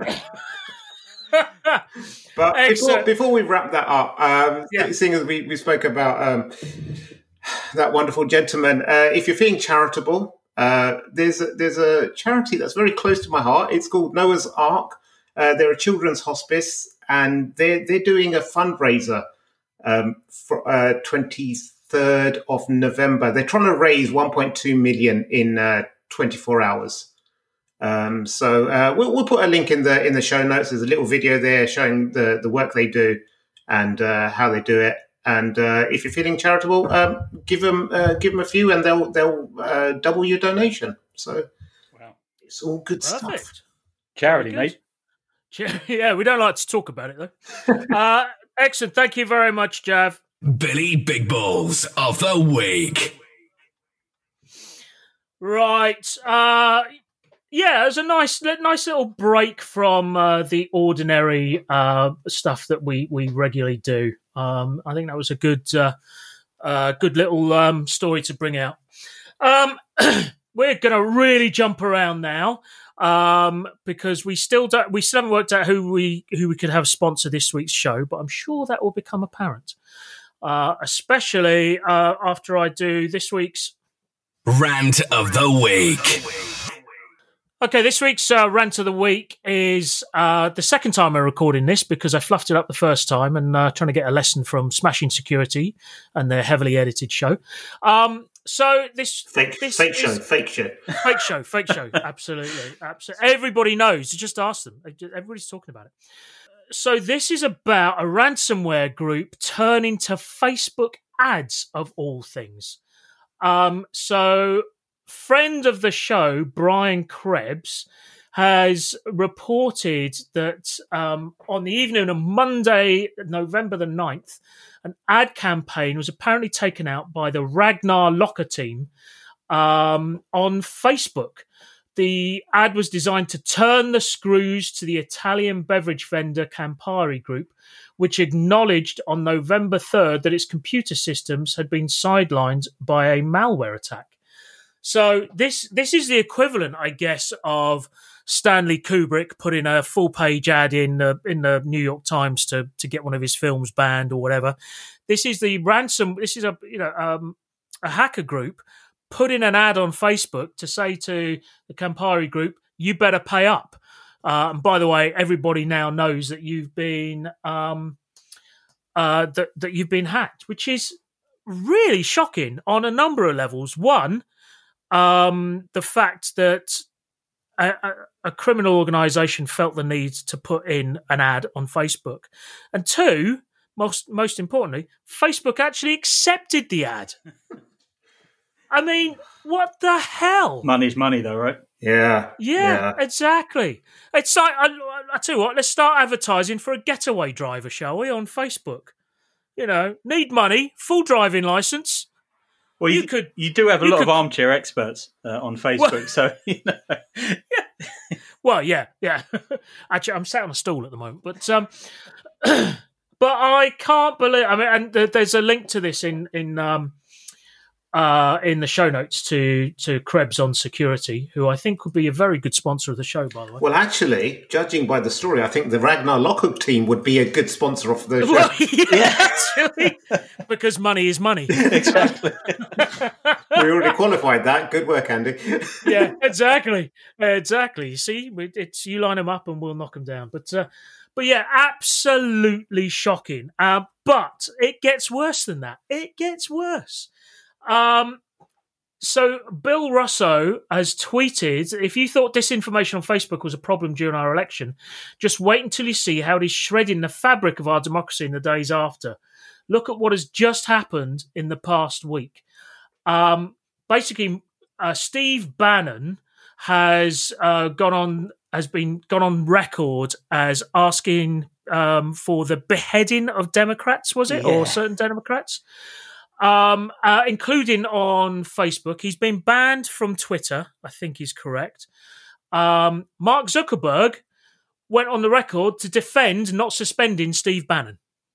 [SPEAKER 3] But before,
[SPEAKER 1] Excellent.
[SPEAKER 3] before we wrap that up, um,
[SPEAKER 1] Yeah.
[SPEAKER 3] seeing as we, we spoke about um, that wonderful gentleman, uh, if you're feeling charitable, uh, there's, a, there's a charity that's very close to my heart. It's called Noah's Ark. Uh, they're a children's hospice, and they're, they're doing a fundraiser um, for uh, twenty-third of November. They're trying to raise one point two million in uh, twenty-four hours. Um, so uh, we'll, we'll put a link in the in the show notes. There's a little video there showing the, the work they do and uh, how they do it. And uh, if you're feeling charitable, um, give them uh, give them a few, and they'll they'll uh, double your donation. So
[SPEAKER 2] Wow.
[SPEAKER 3] it's all good stuff.
[SPEAKER 1] Perfect.
[SPEAKER 2] Charity,
[SPEAKER 1] Very good.
[SPEAKER 2] mate.
[SPEAKER 1] Yeah, we don't like to talk about it, though. uh, excellent. Thank you very much, Jav.
[SPEAKER 4] Billy Big Balls of the Week.
[SPEAKER 1] Right. Uh, yeah, it was a nice, nice little break from uh, the ordinary uh, stuff that we, we regularly do. Um, I think that was a good, uh, uh, good little um, story to bring out. Um, we're going to really jump around now um, because we still don't, we still haven't worked out who we who we could have sponsor this week's show, but I'm sure that will become apparent, uh, especially uh, after I do this week's.
[SPEAKER 4] Rant of the Week.
[SPEAKER 1] Okay, this week's uh, rant of the week is uh, the second time I'm recording this because I fluffed it up the first time and uh, trying to get a lesson from Smashing Security and their heavily edited show. Um, so this
[SPEAKER 3] Fake
[SPEAKER 1] this
[SPEAKER 3] fake
[SPEAKER 1] is-
[SPEAKER 3] show, fake show.
[SPEAKER 1] fake show, fake show, absolutely, absolutely. Everybody knows. Just ask them. Everybody's talking about it. So this is about a ransomware group turning to Facebook ads of all things. Um, so. Friend of the show, Brian Krebs, has reported that um, on the evening of Monday, November the ninth, an ad campaign was apparently taken out by the Ragnar Locker team um, on Facebook. The ad was designed to turn the screws to the Italian beverage vendor Campari Group, which acknowledged on November third that its computer systems had been sidelined by a malware attack. So this this is the equivalent, I guess, of Stanley Kubrick putting a full page ad in the in the New York Times to to get one of his films banned or whatever. This is the ransom. This is a you know um, a hacker group putting an ad on Facebook to say to the Campari Group, "You better pay up." Uh, and by the way, everybody now knows that you've been um, uh, that that you've been hacked, which is really shocking on a number of levels. One. Um, the fact that a, a, a criminal organisation felt the need to put in an ad on Facebook, and two, most most importantly, Facebook actually accepted the ad. I mean, what the hell?
[SPEAKER 2] Money's money, though, right?
[SPEAKER 3] Yeah,
[SPEAKER 1] Yeah,
[SPEAKER 3] yeah.
[SPEAKER 1] exactly. It's like I, I tell you what. Let's start advertising for a getaway driver, shall we, on Facebook? You know, need money, full driving license.
[SPEAKER 2] Well, you,
[SPEAKER 1] You could-
[SPEAKER 2] you do have a
[SPEAKER 1] you
[SPEAKER 2] lot
[SPEAKER 1] could-
[SPEAKER 2] of armchair experts uh, on Facebook,
[SPEAKER 1] Well-
[SPEAKER 2] so you know.
[SPEAKER 1] Well, yeah, yeah. Actually, I'm sat on a stool at the moment, but um, but I can't believe. I mean, and th- there's a link to this in in um, uh, in the show notes to to Krebs on security, who I think would be a very good sponsor of the show, by the way.
[SPEAKER 3] Well, actually, judging by the story, I think the Ragnar Lockhook team would be a good sponsor of the show.
[SPEAKER 1] Well, yeah, actually, because money is money.
[SPEAKER 2] Exactly.
[SPEAKER 3] We already qualified that. Good work, Andy.
[SPEAKER 1] Yeah, exactly, exactly. You see, we- it's you line them up and we'll knock them down. But uh, but yeah, absolutely shocking. Uh, but it gets worse than that. It gets worse. Um, so Bill Russo has tweeted, if you thought disinformation on Facebook was a problem during our election, just wait until you see how it is shredding the fabric of our democracy in the days after. Look at what has just happened in the past week. Um, basically, uh, Steve Bannon has uh, gone on has been gone on record as asking um, for the beheading of Democrats, was it,
[SPEAKER 3] Yeah.
[SPEAKER 1] or certain Democrats? Um, uh, including on Facebook. He's been banned from Twitter, I think he's correct. Um, Mark Zuckerberg went on the record to defend not suspending Steve Bannon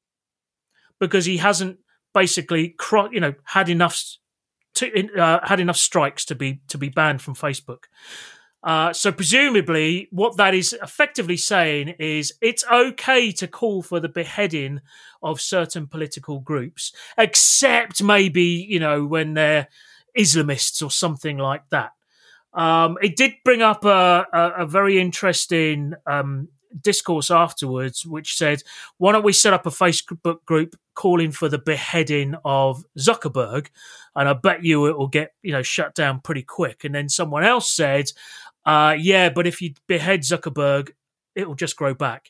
[SPEAKER 1] because he hasn't basically, cro- you know, had enough to, uh, had enough strikes to be to be banned from Facebook. Uh, so presumably, what that is effectively saying is it's okay to call for the beheading of certain political groups, except maybe, you know, when they're Islamists or something like that. Um, it did bring up a, a, a very interesting um, discourse afterwards, which said, why don't we set up a Facebook group calling for the beheading of Zuckerberg? And I bet you it will get, you know, shut down pretty quick. And then someone else said, uh, yeah, but if you behead Zuckerberg, it will just grow back.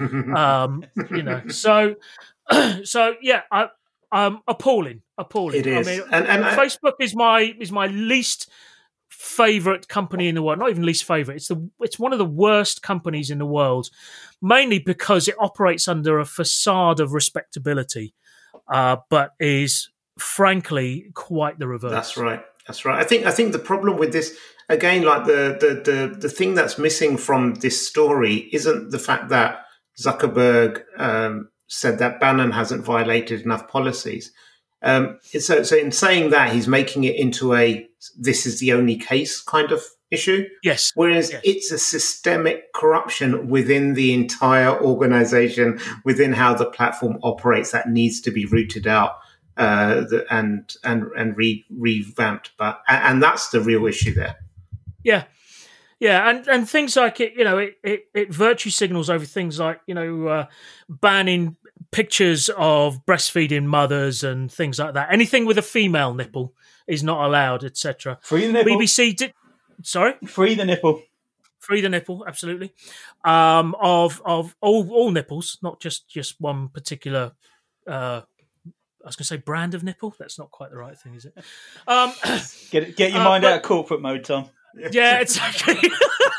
[SPEAKER 1] um, you know, so, so yeah, I, um, appalling, appalling.
[SPEAKER 3] It is.
[SPEAKER 1] I mean,
[SPEAKER 3] And- and I-
[SPEAKER 1] Facebook is my is my least favorite company in the world. Not even least favorite. It's the it's one of the worst companies in the world, mainly because it operates under a facade of respectability, uh, but is frankly quite the reverse.
[SPEAKER 3] That's right. That's right. I think I think the problem with this, again, like the the the, the thing that's missing from this story isn't the fact that Zuckerberg um, said that Bannon hasn't violated enough policies. Um, so, so in saying that, he's making it into a this is the only case kind of issue.
[SPEAKER 1] Yes.
[SPEAKER 3] Whereas
[SPEAKER 1] Yes.
[SPEAKER 3] it's a systemic corruption within the entire organization, within how the platform operates, that needs to be rooted out uh, the, and and and re, revamped. But and that's the real issue there.
[SPEAKER 1] Yeah. Yeah, and, and things like it, you know, it, it, it virtue signals over things like, you know, uh, banning pictures of breastfeeding mothers and things like that. Anything with a female nipple is not allowed, et cetera.
[SPEAKER 2] Free the nipple.
[SPEAKER 1] B B C did. Sorry,
[SPEAKER 2] Free the nipple.
[SPEAKER 1] free the nipple, absolutely. Um, of of all all nipples, not just just one particular. Uh, I was going to say brand of nipple. That's not quite the right thing, is it? Um,
[SPEAKER 2] Get get your
[SPEAKER 1] Uh,
[SPEAKER 2] mind
[SPEAKER 1] but-
[SPEAKER 2] out of corporate mode, Tom.
[SPEAKER 1] yeah, exactly.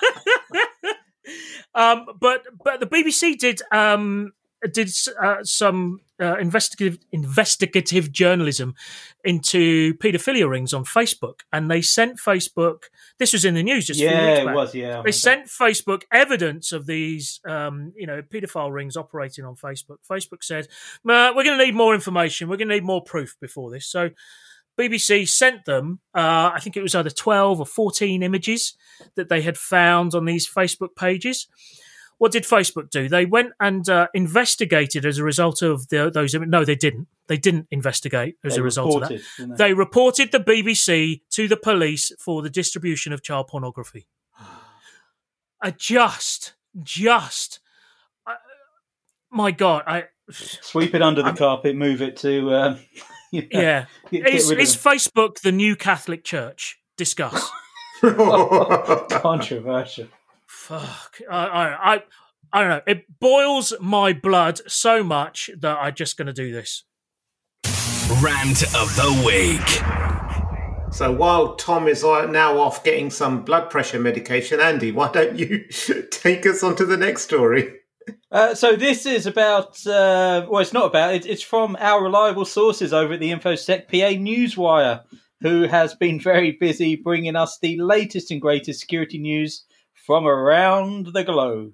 [SPEAKER 1] um, but but the B B C did um, did uh, some uh, investigative investigative journalism into paedophilia rings on Facebook, and they sent Facebook. This was in the news just a few
[SPEAKER 2] Yeah,
[SPEAKER 1] weeks
[SPEAKER 2] it
[SPEAKER 1] back.
[SPEAKER 2] was. Yeah, I
[SPEAKER 1] They
[SPEAKER 2] remember.
[SPEAKER 1] sent Facebook evidence of these, um, you know, paedophile rings operating on Facebook. Facebook said, "Uh, "We're going to need more information. We're going to need more proof before this." So, B B C sent them. Uh, I think it was either twelve or fourteen images that they had found on these Facebook pages. What did Facebook do? They went and uh, investigated as a result of the, those. No, they didn't. They didn't investigate as
[SPEAKER 2] They
[SPEAKER 1] a result of that.
[SPEAKER 2] reported, didn't they?
[SPEAKER 1] They reported the B B C to the police for the distribution of child pornography. I just, just, uh, my God, I
[SPEAKER 2] Sweep it under the carpet, move it to. Um, you know,
[SPEAKER 1] yeah.
[SPEAKER 2] get, get
[SPEAKER 1] Is,
[SPEAKER 2] rid of
[SPEAKER 1] is
[SPEAKER 2] them.
[SPEAKER 1] Facebook the new Catholic Church? Discuss.
[SPEAKER 2] Controversial.
[SPEAKER 1] Fuck. I, I, I, I don't know. It boils my blood so much that I'm just going to do this.
[SPEAKER 4] Rant of the week.
[SPEAKER 3] So while Tom is now off getting some blood pressure medication, Andy, why don't you take us on to the next story?
[SPEAKER 2] Uh, so this is about, uh, well, it's not about, it, it's from our reliable sources over at the InfoSec P A Newswire, who has been very busy bringing us the latest and greatest security news from around the globe.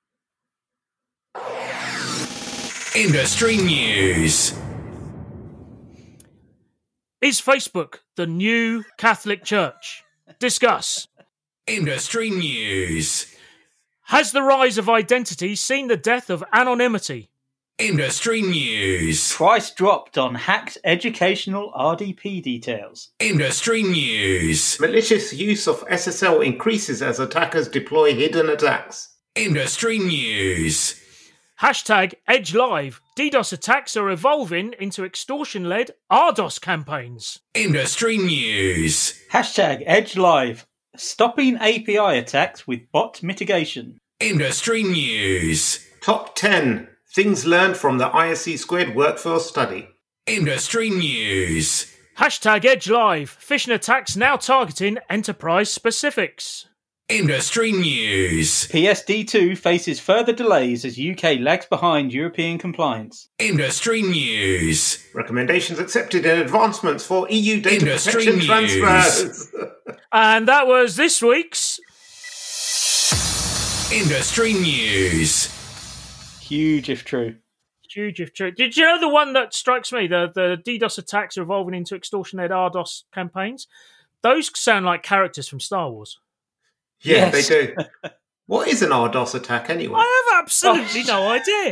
[SPEAKER 4] Industry news.
[SPEAKER 1] Is Facebook the new Catholic Church? Discuss.
[SPEAKER 4] Industry news.
[SPEAKER 1] Has the rise of identity seen the death of anonymity?
[SPEAKER 4] Industry news.
[SPEAKER 2] Price dropped on hacked educational R D P details.
[SPEAKER 4] Industry news.
[SPEAKER 3] Malicious use of S S L increases as attackers deploy hidden attacks.
[SPEAKER 4] Industry news.
[SPEAKER 1] Hashtag EdgeLive. DDoS attacks are evolving into extortion-led R DOS campaigns.
[SPEAKER 4] Industry news.
[SPEAKER 2] Hashtag EdgeLive. Stopping A P I attacks with bot mitigation.
[SPEAKER 4] Industry news.
[SPEAKER 3] Top ten things learned from the I S C Squared Workforce Study.
[SPEAKER 4] Industry news.
[SPEAKER 1] Hashtag EdgeLive. Phishing attacks now targeting enterprise specifics.
[SPEAKER 4] Industry news.
[SPEAKER 2] P S D two faces further delays as U K lags behind European compliance.
[SPEAKER 4] Industry news.
[SPEAKER 3] Recommendations accepted in advancements for E U data
[SPEAKER 4] Industry
[SPEAKER 3] protection
[SPEAKER 4] news.
[SPEAKER 3] transfers.
[SPEAKER 1] And that was this week's
[SPEAKER 4] Industry news.
[SPEAKER 2] Huge if true.
[SPEAKER 1] Huge if true. Did you know the one that strikes me? The, the DDoS attacks are evolving into extortion-led R DOS campaigns. Those sound like characters from Star Wars.
[SPEAKER 3] Yeah,
[SPEAKER 2] Yes.
[SPEAKER 3] they do. What is an R DOS attack anyway?
[SPEAKER 1] I have absolutely no idea.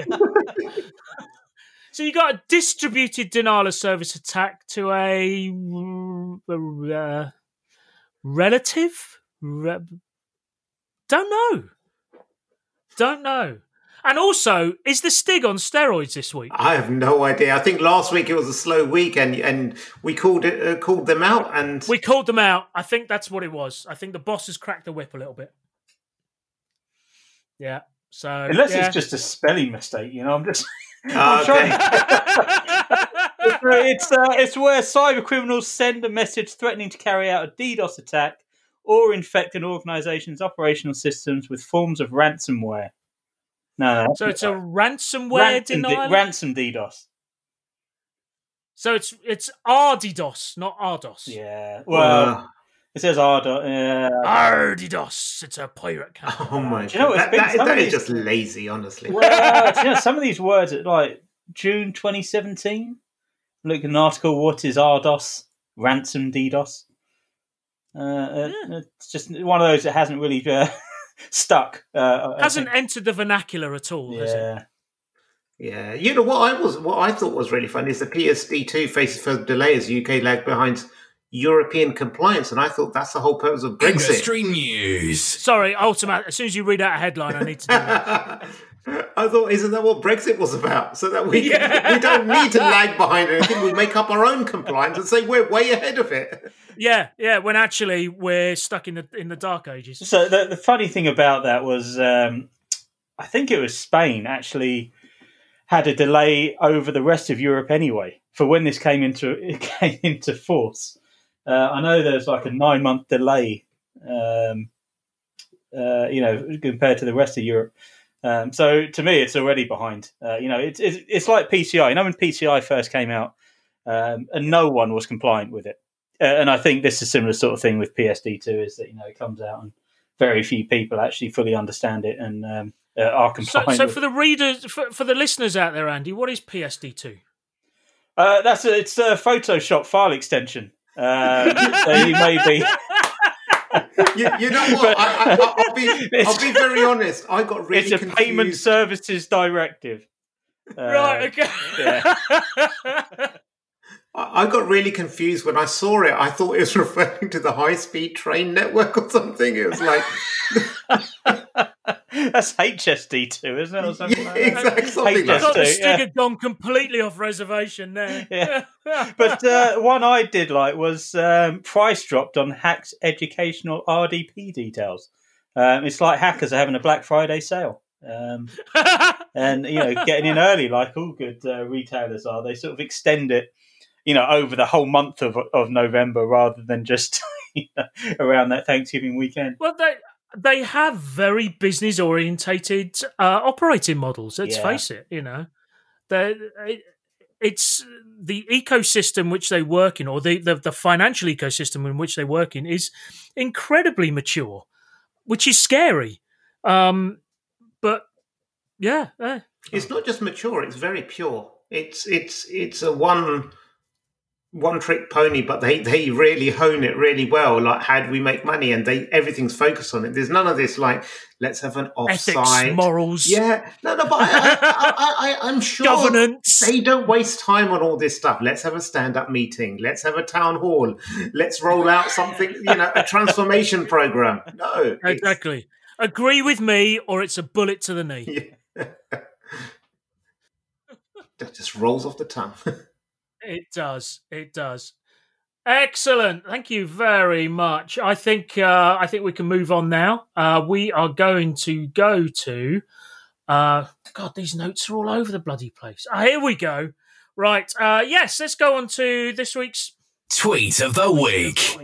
[SPEAKER 1] So you got a distributed denial of service attack to a uh, relative? Re- Don't know. Don't know. And also, is the Stig on steroids this week?
[SPEAKER 3] I have no idea. I think last week it was a slow week, and and we called it uh, called them out, and
[SPEAKER 1] We called them out. I think that's what it was. I think the boss has cracked the whip a little bit. Yeah. So
[SPEAKER 2] Unless
[SPEAKER 1] yeah.
[SPEAKER 2] it's just a spelling mistake, you know, I'm just...
[SPEAKER 3] Ah,
[SPEAKER 2] I'm trying-
[SPEAKER 3] okay.
[SPEAKER 2] it's, uh, it's where cyber criminals send a message threatening to carry out a DDoS attack or infect an organisation's operational systems with forms of ransomware. No, no.
[SPEAKER 1] So it's a ransomware
[SPEAKER 2] ransom,
[SPEAKER 1] denial.
[SPEAKER 2] ransom DDoS.
[SPEAKER 1] So it's it's RDDoS, not RDOS.
[SPEAKER 2] Yeah. Well,
[SPEAKER 3] Uh,
[SPEAKER 2] it says R D O S. Yeah.
[SPEAKER 1] RDDoS. It's a pirate campaign.
[SPEAKER 3] oh my
[SPEAKER 2] Do you know
[SPEAKER 3] god,
[SPEAKER 2] what's
[SPEAKER 3] that,
[SPEAKER 2] been
[SPEAKER 3] that-
[SPEAKER 2] some of
[SPEAKER 3] that is
[SPEAKER 2] these-
[SPEAKER 3] just lazy, honestly.
[SPEAKER 2] Well, do you know, some of these words, like June twenty seventeen, look at an article, what is R DOS? Ransom DDoS. Uh, uh,
[SPEAKER 1] Yeah.
[SPEAKER 2] It's just one of those that hasn't really uh, stuck. Uh, I
[SPEAKER 1] Hasn't
[SPEAKER 2] think.
[SPEAKER 1] entered the vernacular at all, has it?
[SPEAKER 2] Yeah.
[SPEAKER 3] Yeah, you know what I was, what I thought was really fun is the P S D two faces further delay as U K lag behind European compliance, and I thought that's the whole purpose of Brexit.
[SPEAKER 4] Industry news.
[SPEAKER 1] Sorry, Ultimate. As soon as you read out a headline, I need to do that.
[SPEAKER 3] I thought, isn't that what Brexit was about? So that we
[SPEAKER 1] Yeah.
[SPEAKER 3] we don't need to lag behind anything. We make up our own compliance and say we're way ahead of it.
[SPEAKER 1] Yeah, yeah. When actually we're stuck in the in the dark ages.
[SPEAKER 2] So the, the funny thing about that was, um, I think it was Spain actually had a delay over the rest of Europe anyway for when this came into it came into force. Uh, I know there's like a nine month delay, um, uh, you know, compared to the rest of Europe. Um, so to me, it's already behind. Uh, you know, it's, it's it's like P C I. You know, when P C I first came out, um, and no one was compliant with it. Uh, and I think this is a similar sort of thing with P S D two, is that, you know, it comes out and very few people actually fully understand it and um, uh, are
[SPEAKER 1] So,
[SPEAKER 2] compliant.
[SPEAKER 1] so
[SPEAKER 2] with
[SPEAKER 1] for the readers, for, for the listeners out there, Andy, what is P S D two?
[SPEAKER 2] Uh, that's a, it's a Photoshop file extension. Um, so you may be.
[SPEAKER 3] You, you know what? I, I, I'll be I'll be very honest. I got really
[SPEAKER 2] It's a
[SPEAKER 3] confused.
[SPEAKER 2] payment services directive. Uh,
[SPEAKER 1] Right. Okay.
[SPEAKER 2] yeah.
[SPEAKER 3] I I got really confused when I saw it. I thought it was referring to the high-speed train network or something. It was like...
[SPEAKER 2] That's H S D two, isn't it? Or something
[SPEAKER 3] Yeah,
[SPEAKER 2] like that?
[SPEAKER 3] exactly, something
[SPEAKER 1] I
[SPEAKER 3] like
[SPEAKER 1] got the
[SPEAKER 2] H S D,
[SPEAKER 1] Stig
[SPEAKER 2] yeah.
[SPEAKER 1] had gone completely off reservation there.
[SPEAKER 2] Yeah. But uh, one I did like was um, price dropped on Hack's educational R D P details. Um, it's like hackers are having a Black Friday sale. Um, and, you know, getting in early like all good uh, retailers are. They sort of extend it, you know, over the whole month of, of November rather than just you know, around that Thanksgiving weekend.
[SPEAKER 1] Well, they they have very business orientated uh, operating models. Let's
[SPEAKER 2] Yeah.
[SPEAKER 1] face it. You know, they it's the ecosystem which they work in, or the, the the financial ecosystem in which they work in, is incredibly mature, which is scary. Um, but yeah, eh.
[SPEAKER 3] It's not just mature; it's very pure. It's it's it's a one one trick pony, but they they really hone it really well. Like, how do we make money? And they everything's focused on it. There's none of this like, let's have an
[SPEAKER 1] Ethics,
[SPEAKER 3] offsite,
[SPEAKER 1] morals,
[SPEAKER 3] Yeah, no, no, but I, I, I, I, I'm sure
[SPEAKER 1] governance.
[SPEAKER 3] they don't waste time on all this stuff. Let's have a stand-up meeting. Let's have a town hall. Let's roll out something, you know, a transformation program. No, it's-
[SPEAKER 1] Exactly. Agree with me, or it's a bullet to the knee.
[SPEAKER 3] that just rolls off the tongue.
[SPEAKER 1] It does. It does. Excellent. Thank you very much. I think uh, I think we can move on now. Uh, we are going to go to. Uh, God, these notes are all over the bloody place. Ah, here we go. Right. Uh, yes, let's go on to this week's
[SPEAKER 4] Tweet of the week.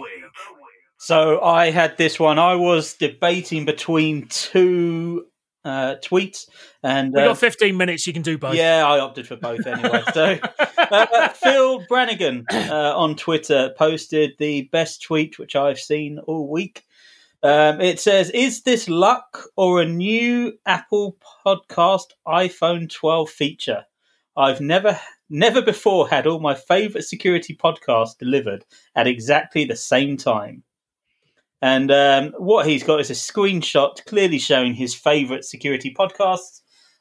[SPEAKER 2] So I had this one. I was debating between two uh, tweets. And
[SPEAKER 1] We
[SPEAKER 2] uh,
[SPEAKER 1] got fifteen minutes. You can do both.
[SPEAKER 2] yeah, I opted for both anyway. So uh, Phil Brannigan uh, on Twitter posted the best tweet which I've seen all week. Um, it says, "Is this luck or a new Apple Podcast iPhone twelve feature? I've never never before had all my favourite security podcasts delivered at exactly the same time." And um, what he's got is a screenshot clearly showing his favourite security podcasts,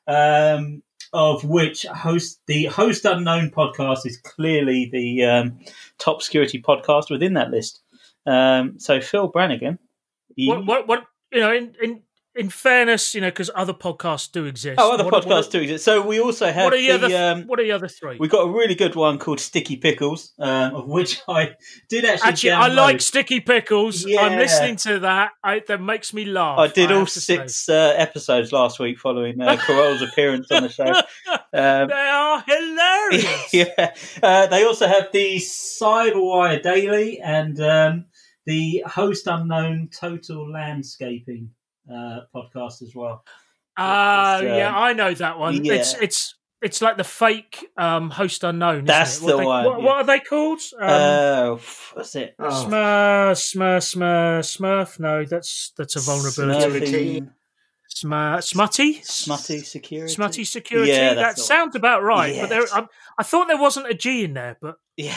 [SPEAKER 2] um, of which host the Host Unknown podcast is clearly the um, top security podcast within that list. Um, so Phil Brannigan. he-
[SPEAKER 1] What, what, what, you know, in, in, in fairness, you know, because other podcasts do exist.
[SPEAKER 2] Oh, other
[SPEAKER 1] What-
[SPEAKER 2] podcasts
[SPEAKER 1] what,
[SPEAKER 2] do exist. So we also have
[SPEAKER 1] What are the,
[SPEAKER 2] the,
[SPEAKER 1] other? th-
[SPEAKER 2] um,
[SPEAKER 1] what are the other three?
[SPEAKER 2] we got a really good one called Sticky Pickles, um, of which I did actually.
[SPEAKER 1] Actually, I
[SPEAKER 2] download.
[SPEAKER 1] like Sticky Pickles.
[SPEAKER 2] Yeah.
[SPEAKER 1] I'm listening to that. I, that makes me laugh.
[SPEAKER 2] I did
[SPEAKER 1] I
[SPEAKER 2] all
[SPEAKER 1] have to say.
[SPEAKER 2] six uh, episodes last week following uh, Carol's appearance on the show. Um,
[SPEAKER 1] They are hilarious.
[SPEAKER 2] yeah, uh, they also have the Cyberwire Daily and um, the Host Unknown Total Landscaping uh, podcast as well.
[SPEAKER 1] Ah,
[SPEAKER 2] It's, um,
[SPEAKER 1] yeah, I know that one.
[SPEAKER 2] yeah.
[SPEAKER 1] It's it's it's like the fake um, Host Unknown. Isn't
[SPEAKER 2] That's
[SPEAKER 1] it? What
[SPEAKER 2] the
[SPEAKER 1] they-
[SPEAKER 2] one,
[SPEAKER 1] What,
[SPEAKER 2] yeah.
[SPEAKER 1] what are they called? Um,
[SPEAKER 2] uh, what's it?
[SPEAKER 3] Oh,
[SPEAKER 1] Smurf, Smurf, Smurf, Smurf. No, that's that's a vulnerability.
[SPEAKER 2] Smurfy,
[SPEAKER 1] Smur, smutty,
[SPEAKER 2] Smutty Security.
[SPEAKER 1] smutty security.
[SPEAKER 2] Yeah,
[SPEAKER 1] that
[SPEAKER 2] that's the one.
[SPEAKER 1] sounds about right. But there,
[SPEAKER 2] Yes.
[SPEAKER 1] I, I thought there wasn't a G in there. But
[SPEAKER 2] Yeah.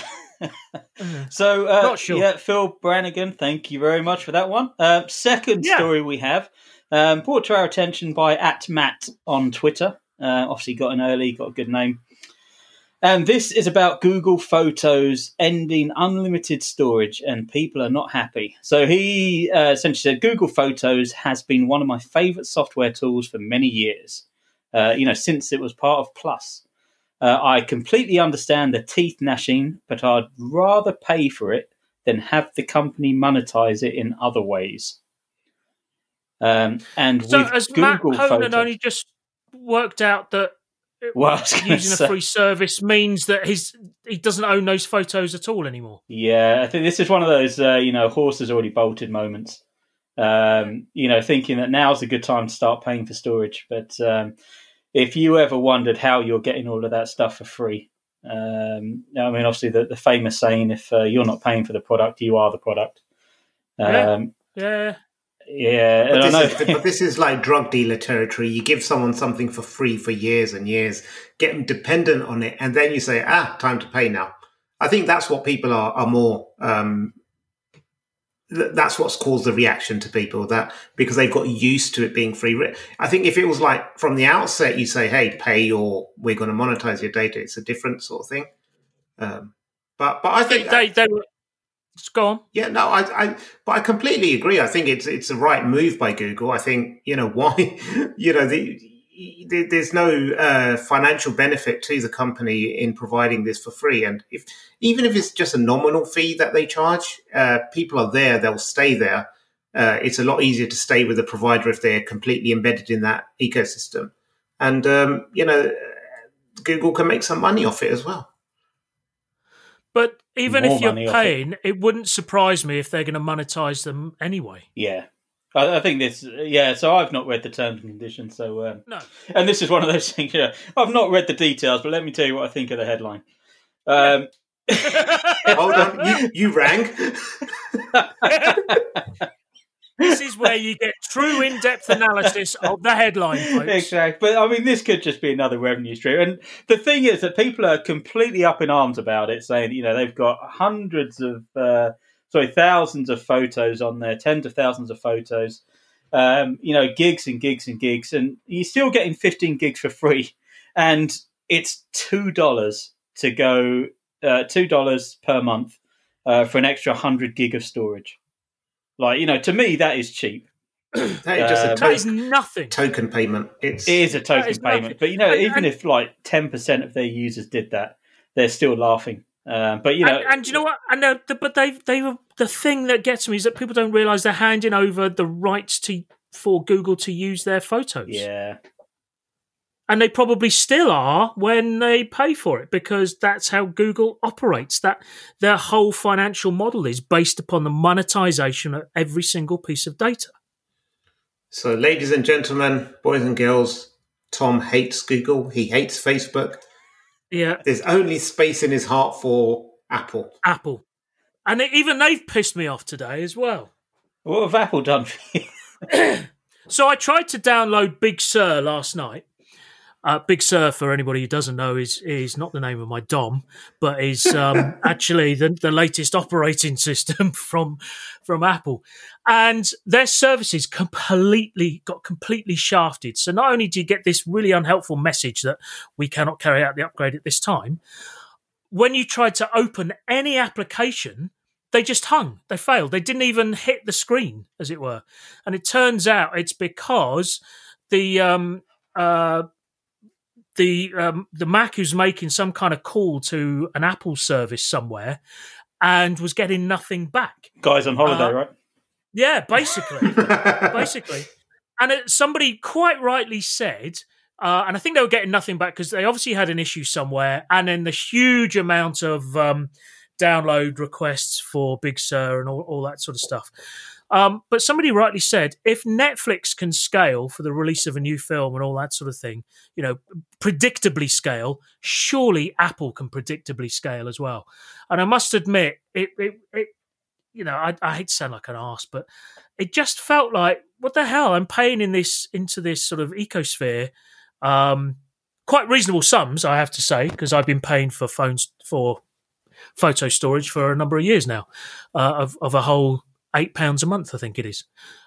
[SPEAKER 1] uh,
[SPEAKER 2] So, uh,
[SPEAKER 1] Not sure.
[SPEAKER 2] yeah, Phil Brannigan, thank you very much for that one. Um, second
[SPEAKER 1] Yeah.
[SPEAKER 2] story we have, um, brought to our attention by at Matt on Twitter. Uh, obviously, got in early, got a good name. And this is about Google Photos ending unlimited storage, and people are not happy. So he uh, essentially said, Google Photos has been one of my favourite software tools for many years, uh, you know, since it was part of Plus. Uh, I completely understand the teeth gnashing, but I'd rather pay for it than have the company monetize it in other ways. Um, and
[SPEAKER 1] so
[SPEAKER 2] with
[SPEAKER 1] has
[SPEAKER 2] Google
[SPEAKER 1] Matt Honan
[SPEAKER 2] Photos,
[SPEAKER 1] only just worked out that
[SPEAKER 2] well, I was gonna
[SPEAKER 1] using
[SPEAKER 2] say-
[SPEAKER 1] a free service means that his he doesn't own those photos at all anymore?
[SPEAKER 2] yeah, I think this is one of those, uh, you know, horses already bolted moments. Um, you know, thinking that now's a good time to start paying for storage. But um, if you ever wondered how you're getting all of that stuff for free, um, I mean, obviously the, the famous saying, if uh, you're not paying for the product, you are the product.
[SPEAKER 1] Yeah.
[SPEAKER 2] Um,
[SPEAKER 1] Yeah.
[SPEAKER 2] yeah,
[SPEAKER 3] But
[SPEAKER 2] and I
[SPEAKER 3] this,
[SPEAKER 2] know.
[SPEAKER 3] is, but this is like drug dealer territory. You give someone something for free for years and years, get them dependent on it, and then you say, ah, time to pay now. I think that's what people are, are more, um, th- that's what's caused the reaction to people, that because they've got used to it being free. I think if it was like from the outset, you say, hey, pay or we're going to monetize your data, it's a different sort of thing. Um, But but I think
[SPEAKER 1] They they were. Go on.
[SPEAKER 3] Yeah, no, I, I, but I completely agree. I think it's it's the right move by Google. I think you know why, you know, the, the, there's no uh, financial benefit to the company in providing this for free, and if even if it's just a nominal fee that they charge, uh, people are there; they'll stay there. Uh, it's a lot easier to stay with a provider if they're completely embedded in that ecosystem, and um, you know, Google can make some money off it as well.
[SPEAKER 1] But even
[SPEAKER 2] More
[SPEAKER 1] if you're
[SPEAKER 2] money off
[SPEAKER 1] paying, it. it wouldn't surprise me if they're going to monetize them anyway.
[SPEAKER 2] Yeah. I, I think this, yeah, so I've not read the terms and conditions, so, um,
[SPEAKER 1] No.
[SPEAKER 2] and this is one of those things, you know, I've not read the details, but let me tell you what I think of the headline. Um,
[SPEAKER 3] Hold on, you, you rang.
[SPEAKER 1] This is where you get true in-depth analysis of the headline, folks.
[SPEAKER 2] Exactly. But I mean, this could just be another revenue stream. And the thing is that people are completely up in arms about it, saying, you know, they've got hundreds of, uh, sorry, thousands of photos on there, tens of thousands of photos, um, you know, gigs and gigs and gigs. And you're still getting fifteen gigs for free. And it's two dollars to go, uh, two dollars per month uh, for an extra one hundred gig of storage. Like, you know, to me, that is cheap.
[SPEAKER 3] That is just a
[SPEAKER 2] Um,
[SPEAKER 1] That is
[SPEAKER 3] to-
[SPEAKER 1] nothing.
[SPEAKER 3] token payment. It's
[SPEAKER 2] It is a
[SPEAKER 1] That
[SPEAKER 2] token
[SPEAKER 1] is
[SPEAKER 2] payment.
[SPEAKER 1] nothing.
[SPEAKER 2] But, you know,
[SPEAKER 1] And-
[SPEAKER 2] even
[SPEAKER 1] and-
[SPEAKER 2] if like ten percent of their users did that, they're still laughing. Um, but, you know.
[SPEAKER 1] and, and you know what? I know, the, but they they were the thing that gets me is that people don't realise they're handing over the rights to for Google to use their photos.
[SPEAKER 2] Yeah.
[SPEAKER 1] And they probably still are when they pay for it, because that's how Google operates. That their whole financial model is based upon the monetization of every single piece of data.
[SPEAKER 3] So, ladies and gentlemen, boys and girls, Tom hates Google. He hates Facebook.
[SPEAKER 1] Yeah,
[SPEAKER 3] There's only space in his heart for Apple.
[SPEAKER 1] Apple. And they, even they've pissed me off today as well.
[SPEAKER 2] What have Apple done for you?
[SPEAKER 1] So I tried to download Big Sur last night. Uh, Big Sur, for anybody who doesn't know, is is not the name of my Dom, but is um, actually the, the latest operating system from from Apple. And their services completely got completely shafted. So not only do you get this really unhelpful message that we cannot carry out the upgrade at this time, when you tried to open any application, they just hung. They failed. They didn't even hit the screen, as it were. And it turns out it's because the um, uh, the um, the Mac who's making some kind of call to an Apple service somewhere and was getting nothing back.
[SPEAKER 2] Guys on holiday,
[SPEAKER 1] Uh,
[SPEAKER 2] right?
[SPEAKER 1] Yeah, basically, basically. And it, somebody quite rightly said, uh, and I think they were getting nothing back because they obviously had an issue somewhere, and then the huge amount of um, download requests for Big Sur and all, all that sort of stuff. Um, but somebody rightly said, if Netflix can scale for the release of a new film and all that sort of thing, you know, predictably scale, surely Apple can predictably scale as well. And I must admit, it, it, it you know, I, I hate to sound like an arse, but it just felt like, what the hell? I'm paying in this into this sort of ecosphere, um, quite reasonable sums, I have to say, because I've been paying for phones for photo storage for a number of years now, uh, of of a whole eight pounds a month, I think it is,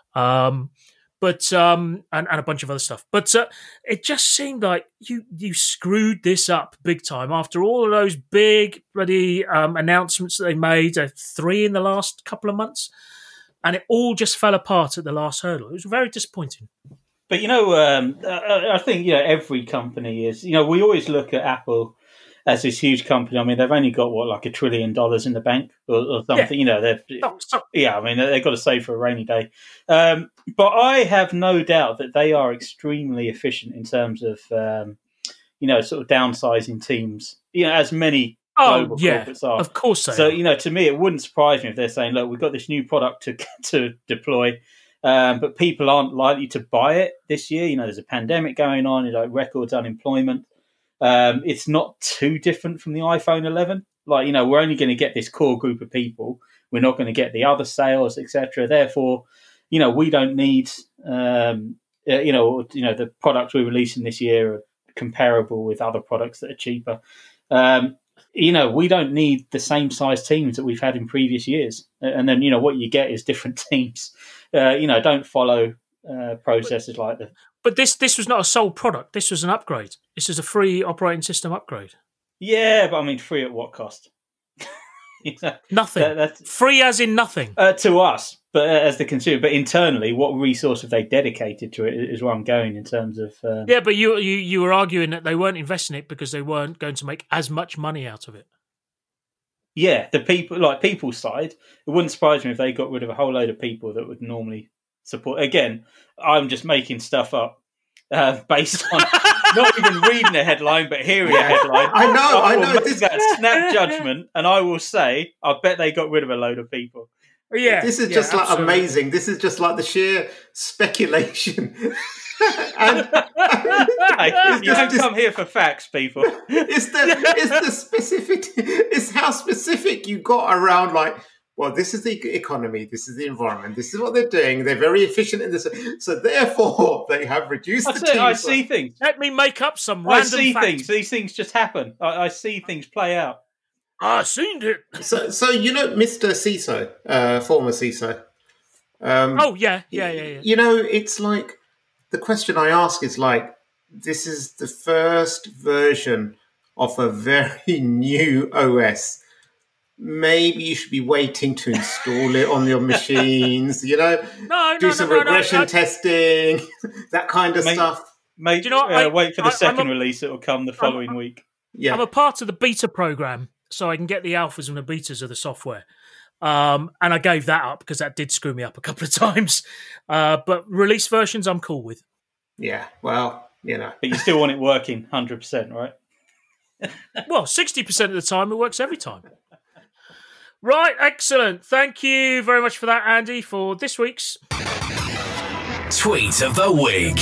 [SPEAKER 1] um, but um, and, and a bunch of other stuff. But uh, it just seemed like you you screwed this up big time after all of those big bloody um, announcements that they made, uh, three in the last couple of months, and it all just fell apart at the last hurdle. It was very disappointing.
[SPEAKER 2] But, you know, um, I I think, you know, every company is, you know, we always look at Apple as this huge company. I mean, they've only got, what, like a trillion dollars in the bank or, or something,
[SPEAKER 1] Yeah.
[SPEAKER 2] you know, they've,
[SPEAKER 1] Oh, so-
[SPEAKER 2] yeah, I mean, they've got to save for a rainy day. Um, but I have no doubt that they are extremely efficient in terms of, um, you know, sort of downsizing teams, you know, as many
[SPEAKER 1] oh
[SPEAKER 2] global
[SPEAKER 1] yeah,
[SPEAKER 2] corporates are.
[SPEAKER 1] of course they
[SPEAKER 2] So,
[SPEAKER 1] are.
[SPEAKER 2] you know, to me, it wouldn't surprise me if they're saying, look, we've got this new product to to deploy, um, but people aren't likely to buy it this year. You know, there's a pandemic going on, you know, records unemployment. Um, it's not too different from the iPhone eleven. Like, you know, we're only going to get this core group of people. We're not going to get the other sales, et cetera. Therefore, you know, we don't need, um, uh, you know, you know, the products we're releasing this year are comparable with other products that are cheaper. Um, you know, we don't need the same size teams that we've had in previous years. And then, you know, what you get is different teams. Uh, you know, don't follow uh, processes like the.
[SPEAKER 1] But this this was not a sold product. This was an upgrade. This is a free operating system upgrade.
[SPEAKER 2] Yeah, but I mean, free at what cost? You know,
[SPEAKER 1] Nothing.
[SPEAKER 2] that- that's
[SPEAKER 1] Free as in nothing.
[SPEAKER 2] uh, to us, but uh, as the consumer. But internally, what resource have they dedicated to it? Is where I'm going in terms of. Um,
[SPEAKER 1] Yeah, but you, you you were arguing that they weren't investing it because they weren't going to make as much money out of it.
[SPEAKER 2] Yeah, the people, like people side, it wouldn't surprise me if they got rid of a whole load of people that would normally support. Again, I'm just making stuff up uh, based on not even reading a headline, but hearing a headline.
[SPEAKER 3] I know, I
[SPEAKER 2] will
[SPEAKER 3] know.
[SPEAKER 2] make
[SPEAKER 3] This,
[SPEAKER 2] that snap judgment, and I will say, I bet they got rid of a load of people.
[SPEAKER 1] Yeah,
[SPEAKER 3] this is
[SPEAKER 1] yeah,
[SPEAKER 3] just like
[SPEAKER 1] absolutely.
[SPEAKER 3] amazing. This is just like the sheer speculation. and
[SPEAKER 2] Hey,
[SPEAKER 3] it's
[SPEAKER 2] you don't
[SPEAKER 3] just-
[SPEAKER 2] come here for facts, people.
[SPEAKER 3] it's the it's the specific. It's how specific you got around. Like, well, this is the economy. This is the environment. This is what they're doing. They're very efficient in this. So therefore, they have reduced
[SPEAKER 2] I
[SPEAKER 3] the
[SPEAKER 2] see,
[SPEAKER 3] team.
[SPEAKER 2] I
[SPEAKER 3] size.
[SPEAKER 2] see things.
[SPEAKER 1] Let me make up some
[SPEAKER 2] I
[SPEAKER 1] random
[SPEAKER 2] see
[SPEAKER 1] fact.
[SPEAKER 2] things. These things just happen. I, I see things play out.
[SPEAKER 1] I seen it.
[SPEAKER 3] So, so you know, Mister CISO, uh, former CISO. Um,
[SPEAKER 1] Oh yeah, yeah, yeah, yeah.
[SPEAKER 3] You know, it's like the question I ask is like, this is the first version of a very new O S. Maybe you should be waiting to install it on your machines, you know,
[SPEAKER 1] No,
[SPEAKER 3] do
[SPEAKER 1] no,
[SPEAKER 3] some
[SPEAKER 1] no, no,
[SPEAKER 3] regression
[SPEAKER 1] no. I-
[SPEAKER 3] testing, that kind of
[SPEAKER 2] Mate,
[SPEAKER 3] stuff.
[SPEAKER 2] Mate,
[SPEAKER 1] Do you know what?
[SPEAKER 2] uh,
[SPEAKER 1] I-
[SPEAKER 2] wait for the
[SPEAKER 1] I-
[SPEAKER 2] second
[SPEAKER 1] I'm a-
[SPEAKER 2] release. It will come the following week.
[SPEAKER 3] Yeah.
[SPEAKER 1] I'm a part of the beta program, so I can get the alphas and the betas of the software. Um, and I gave that up because that did screw me up a couple of times. Uh, but release versions, I'm cool with.
[SPEAKER 3] yeah. Well, you know.
[SPEAKER 2] But you still want it working one hundred percent, right?
[SPEAKER 1] Well, sixty percent of the time, it works every time. Right, excellent. Thank you very much for that, Andy, for this week's.
[SPEAKER 4] Tweet of the week.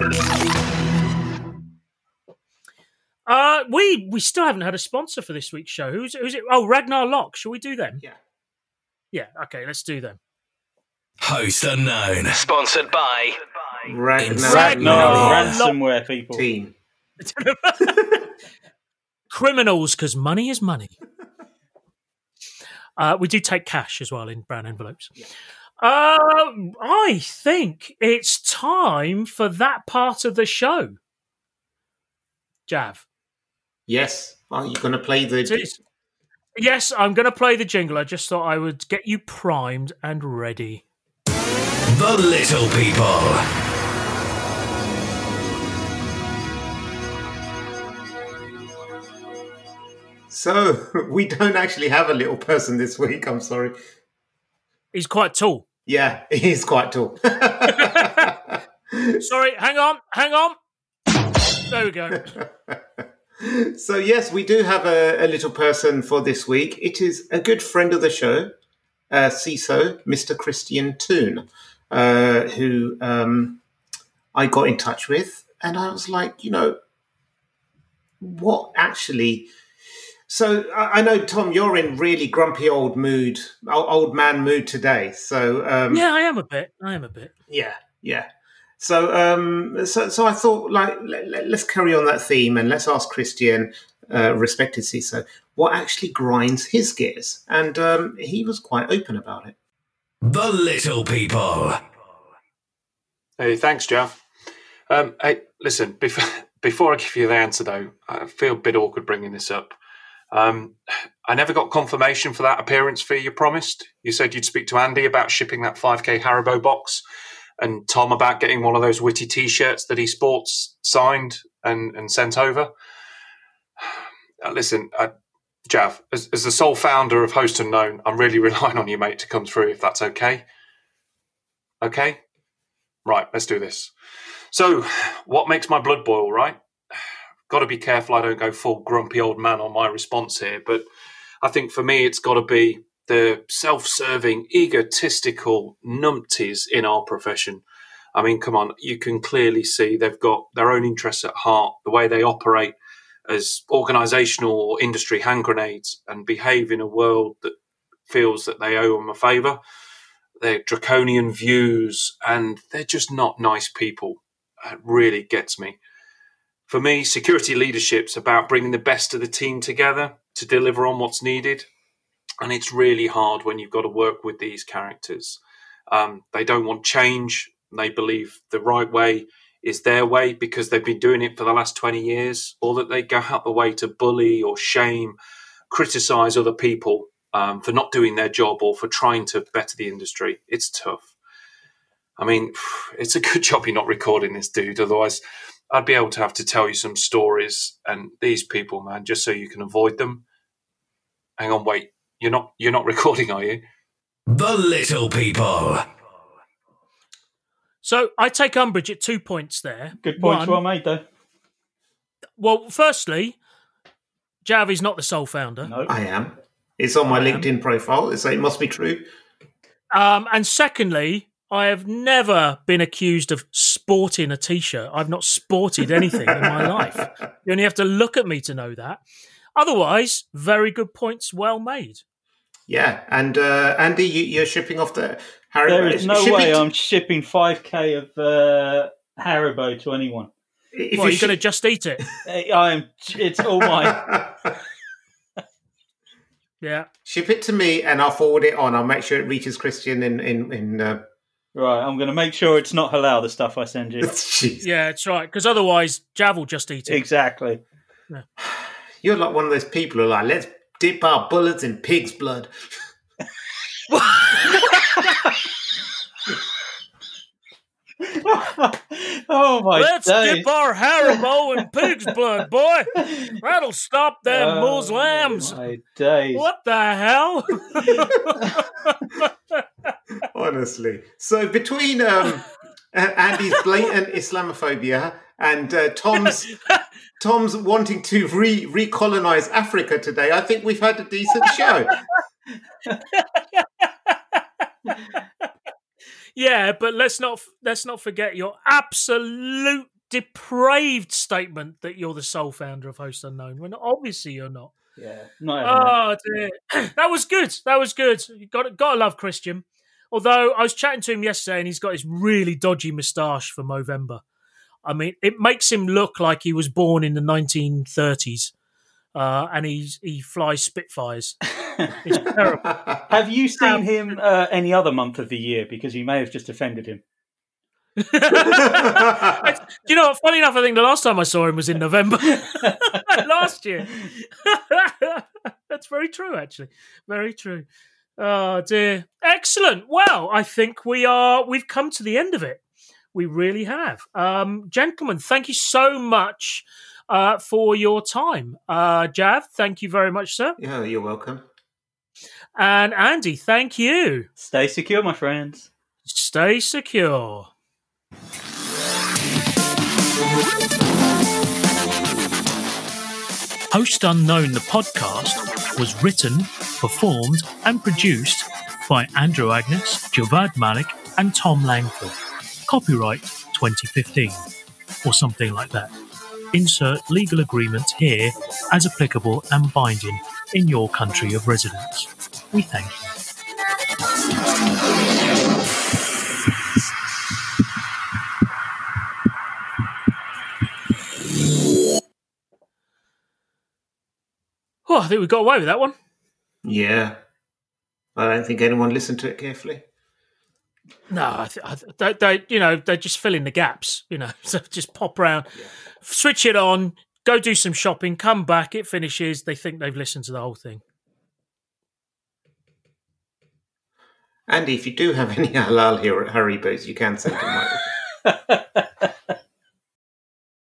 [SPEAKER 1] Uh, we we still haven't had a sponsor for this week's show. Who's who's it? Oh, Ragnar Lock. Shall we do them?
[SPEAKER 3] Yeah.
[SPEAKER 1] Yeah. Okay, let's do them.
[SPEAKER 4] Host unknown. Sponsored by
[SPEAKER 3] Ragnar,
[SPEAKER 1] Ragnar
[SPEAKER 2] No,
[SPEAKER 1] Lock.
[SPEAKER 2] ransomware people.
[SPEAKER 3] team.
[SPEAKER 1] Criminals, because money is money. Uh, we do take cash as well in brown envelopes. Uh, I think it's time for that part of the show. Jav.
[SPEAKER 3] Yes. Are you going to play the?
[SPEAKER 1] It is. Yes, I'm going to play the jingle. I just thought I would get you primed and ready.
[SPEAKER 4] The Little People.
[SPEAKER 3] So we don't actually have a little person this week. I'm sorry.
[SPEAKER 1] He's quite tall.
[SPEAKER 3] Yeah, he's quite tall.
[SPEAKER 1] Sorry, hang on, hang on. There we go.
[SPEAKER 3] So yes, we do have a, a little person for this week. It is a good friend of the show, uh, C I S O, Mister Christian Toon, uh, who um, I got in touch with, and I was like, you know, what actually? So I, I know, Tom, you're in really grumpy old mood, old, old man mood today. So um,
[SPEAKER 1] Yeah, I am a bit. I am a bit.
[SPEAKER 3] yeah, yeah. So, um, so, so I thought, like, let, let, let's carry on that theme and let's ask Christian, uh, respected C I S O, what actually grinds his gears, and um, he was quite open about it.
[SPEAKER 4] The Little People.
[SPEAKER 7] Hey, thanks, Jeff. Um, hey, listen, before, before I give you the answer, though, I feel a bit awkward bringing this up. Um, I never got confirmation for that appearance fee you promised. You said you'd speak to Andy about shipping that five K Haribo box, and Tom about getting one of those witty T-shirts that he sports signed and, and sent over. Uh, listen, uh, Jav, as, as the sole founder of Host Unknown, I'm really relying on you, mate, to come through if that's okay. Okay? Right, let's do this. So, what makes my blood boil, right? Got to be careful I don't go full grumpy old man on my response here, but I think for me it's got to be the self-serving, egotistical numpties in our profession. I mean, come on, you can clearly see they've got their own interests at heart, the way they operate as organisational or industry hand grenades and behave in a world that feels that they owe them a favour. Their draconian views, and they're just not nice people. It really gets me. For me, security leadership's about bringing the best of the team together to deliver on what's needed. And it's really hard when you've got to work with these characters. Um, they don't want change. They believe the right way is their way because they've been doing it for the last twenty years, or that they go out the way to bully or shame, criticise other people um, for not doing their job or for trying to better the industry. It's tough. I mean, it's a good job you're not recording this, dude. Otherwise, I'd be able to have to tell you some stories. And these people, man, just so you can avoid them. Hang on, wait. You're not. You're not recording, are you?
[SPEAKER 4] The Little People.
[SPEAKER 1] So I take umbrage at two points there.
[SPEAKER 2] Good points,
[SPEAKER 1] One,
[SPEAKER 2] well made, though.
[SPEAKER 1] Well, firstly, Jav is not the sole founder.
[SPEAKER 2] No.
[SPEAKER 3] I am. It's on my
[SPEAKER 1] I am.
[SPEAKER 3] LinkedIn profile, so it must be true.
[SPEAKER 1] Um, and secondly, I have never been accused of sporting a T-shirt. I've not sported anything in my life. You only have to look at me to know that. Otherwise, very good points, well made.
[SPEAKER 3] Yeah, and uh, Andy, you, you're shipping off the Haribo.
[SPEAKER 2] There is no
[SPEAKER 3] Ship
[SPEAKER 2] way
[SPEAKER 3] it-
[SPEAKER 2] I'm shipping five K of uh, Haribo to anyone.
[SPEAKER 3] If
[SPEAKER 1] Well,
[SPEAKER 3] you
[SPEAKER 1] you're going to just eat it.
[SPEAKER 2] I am. It's all mine.
[SPEAKER 1] Yeah.
[SPEAKER 3] Ship it to me, and I'll forward it on. I'll make sure it reaches Christian in in in. Uh...
[SPEAKER 2] Right, I'm going to make sure it's not halal, the stuff I send you.
[SPEAKER 3] Jeez.
[SPEAKER 1] Yeah, that's right. Because otherwise, Jav will just eat it.
[SPEAKER 2] Exactly.
[SPEAKER 3] You're like one of those people who are like, let's dip our bullets in pig's blood.
[SPEAKER 2] Oh my
[SPEAKER 1] Let's
[SPEAKER 2] days.
[SPEAKER 1] dip our Haribo in pig's blood, boy. That'll stop them
[SPEAKER 2] Oh,
[SPEAKER 1] Muslims.
[SPEAKER 2] my days.
[SPEAKER 1] What the hell?
[SPEAKER 3] Honestly. So between um, uh, Andy's blatant Islamophobia and uh, Tom's Tom's wanting to re recolonize Africa today, I think we've had a decent show.
[SPEAKER 1] Yeah, but let's not let's not forget your absolute depraved statement that you're the sole founder of Host Unknown, when obviously you're not.
[SPEAKER 2] Yeah, not having
[SPEAKER 1] Oh dear, that was good. That was good. You got got to love Christian. Although I was chatting to him yesterday, and he's got his really dodgy moustache for Movember. I mean, it makes him look like he was born in the nineteen thirties, uh, and he's he flies Spitfires. It's terrible.
[SPEAKER 2] that. Have you seen him uh, any other month of the year? Because you may have just offended him.
[SPEAKER 1] Do you know what? Funny enough, I think the last time I saw him was in November last year. That's very true, actually. Very true. Oh dear. Excellent. Well, I think we are. We've come to the end of it. We really have. Um, gentlemen, thank you so much uh, for your time. Uh, Jav, thank you very much, sir.
[SPEAKER 3] Yeah, you're welcome.
[SPEAKER 1] And Andy, thank you.
[SPEAKER 2] Stay secure, my friends.
[SPEAKER 1] Stay secure. Host Unknown, the podcast, was written, performed, and produced by Andrew Agnes, Javad Malik, and Tom Langford. Copyright twenty fifteen, or something like that. Insert legal agreements here as applicable and binding in your country of residence. We thank you. Oh, I think we got away with that one.
[SPEAKER 3] Yeah. I don't think anyone listened to it carefully.
[SPEAKER 1] No, I th- I th- they, they, you know, they just fill in the gaps. You know, so just pop around, switch it on, go do some shopping, come back, it finishes. They think they've listened to the whole thing.
[SPEAKER 3] Andy, if you do have any halal here at Haribos, you can send them my way.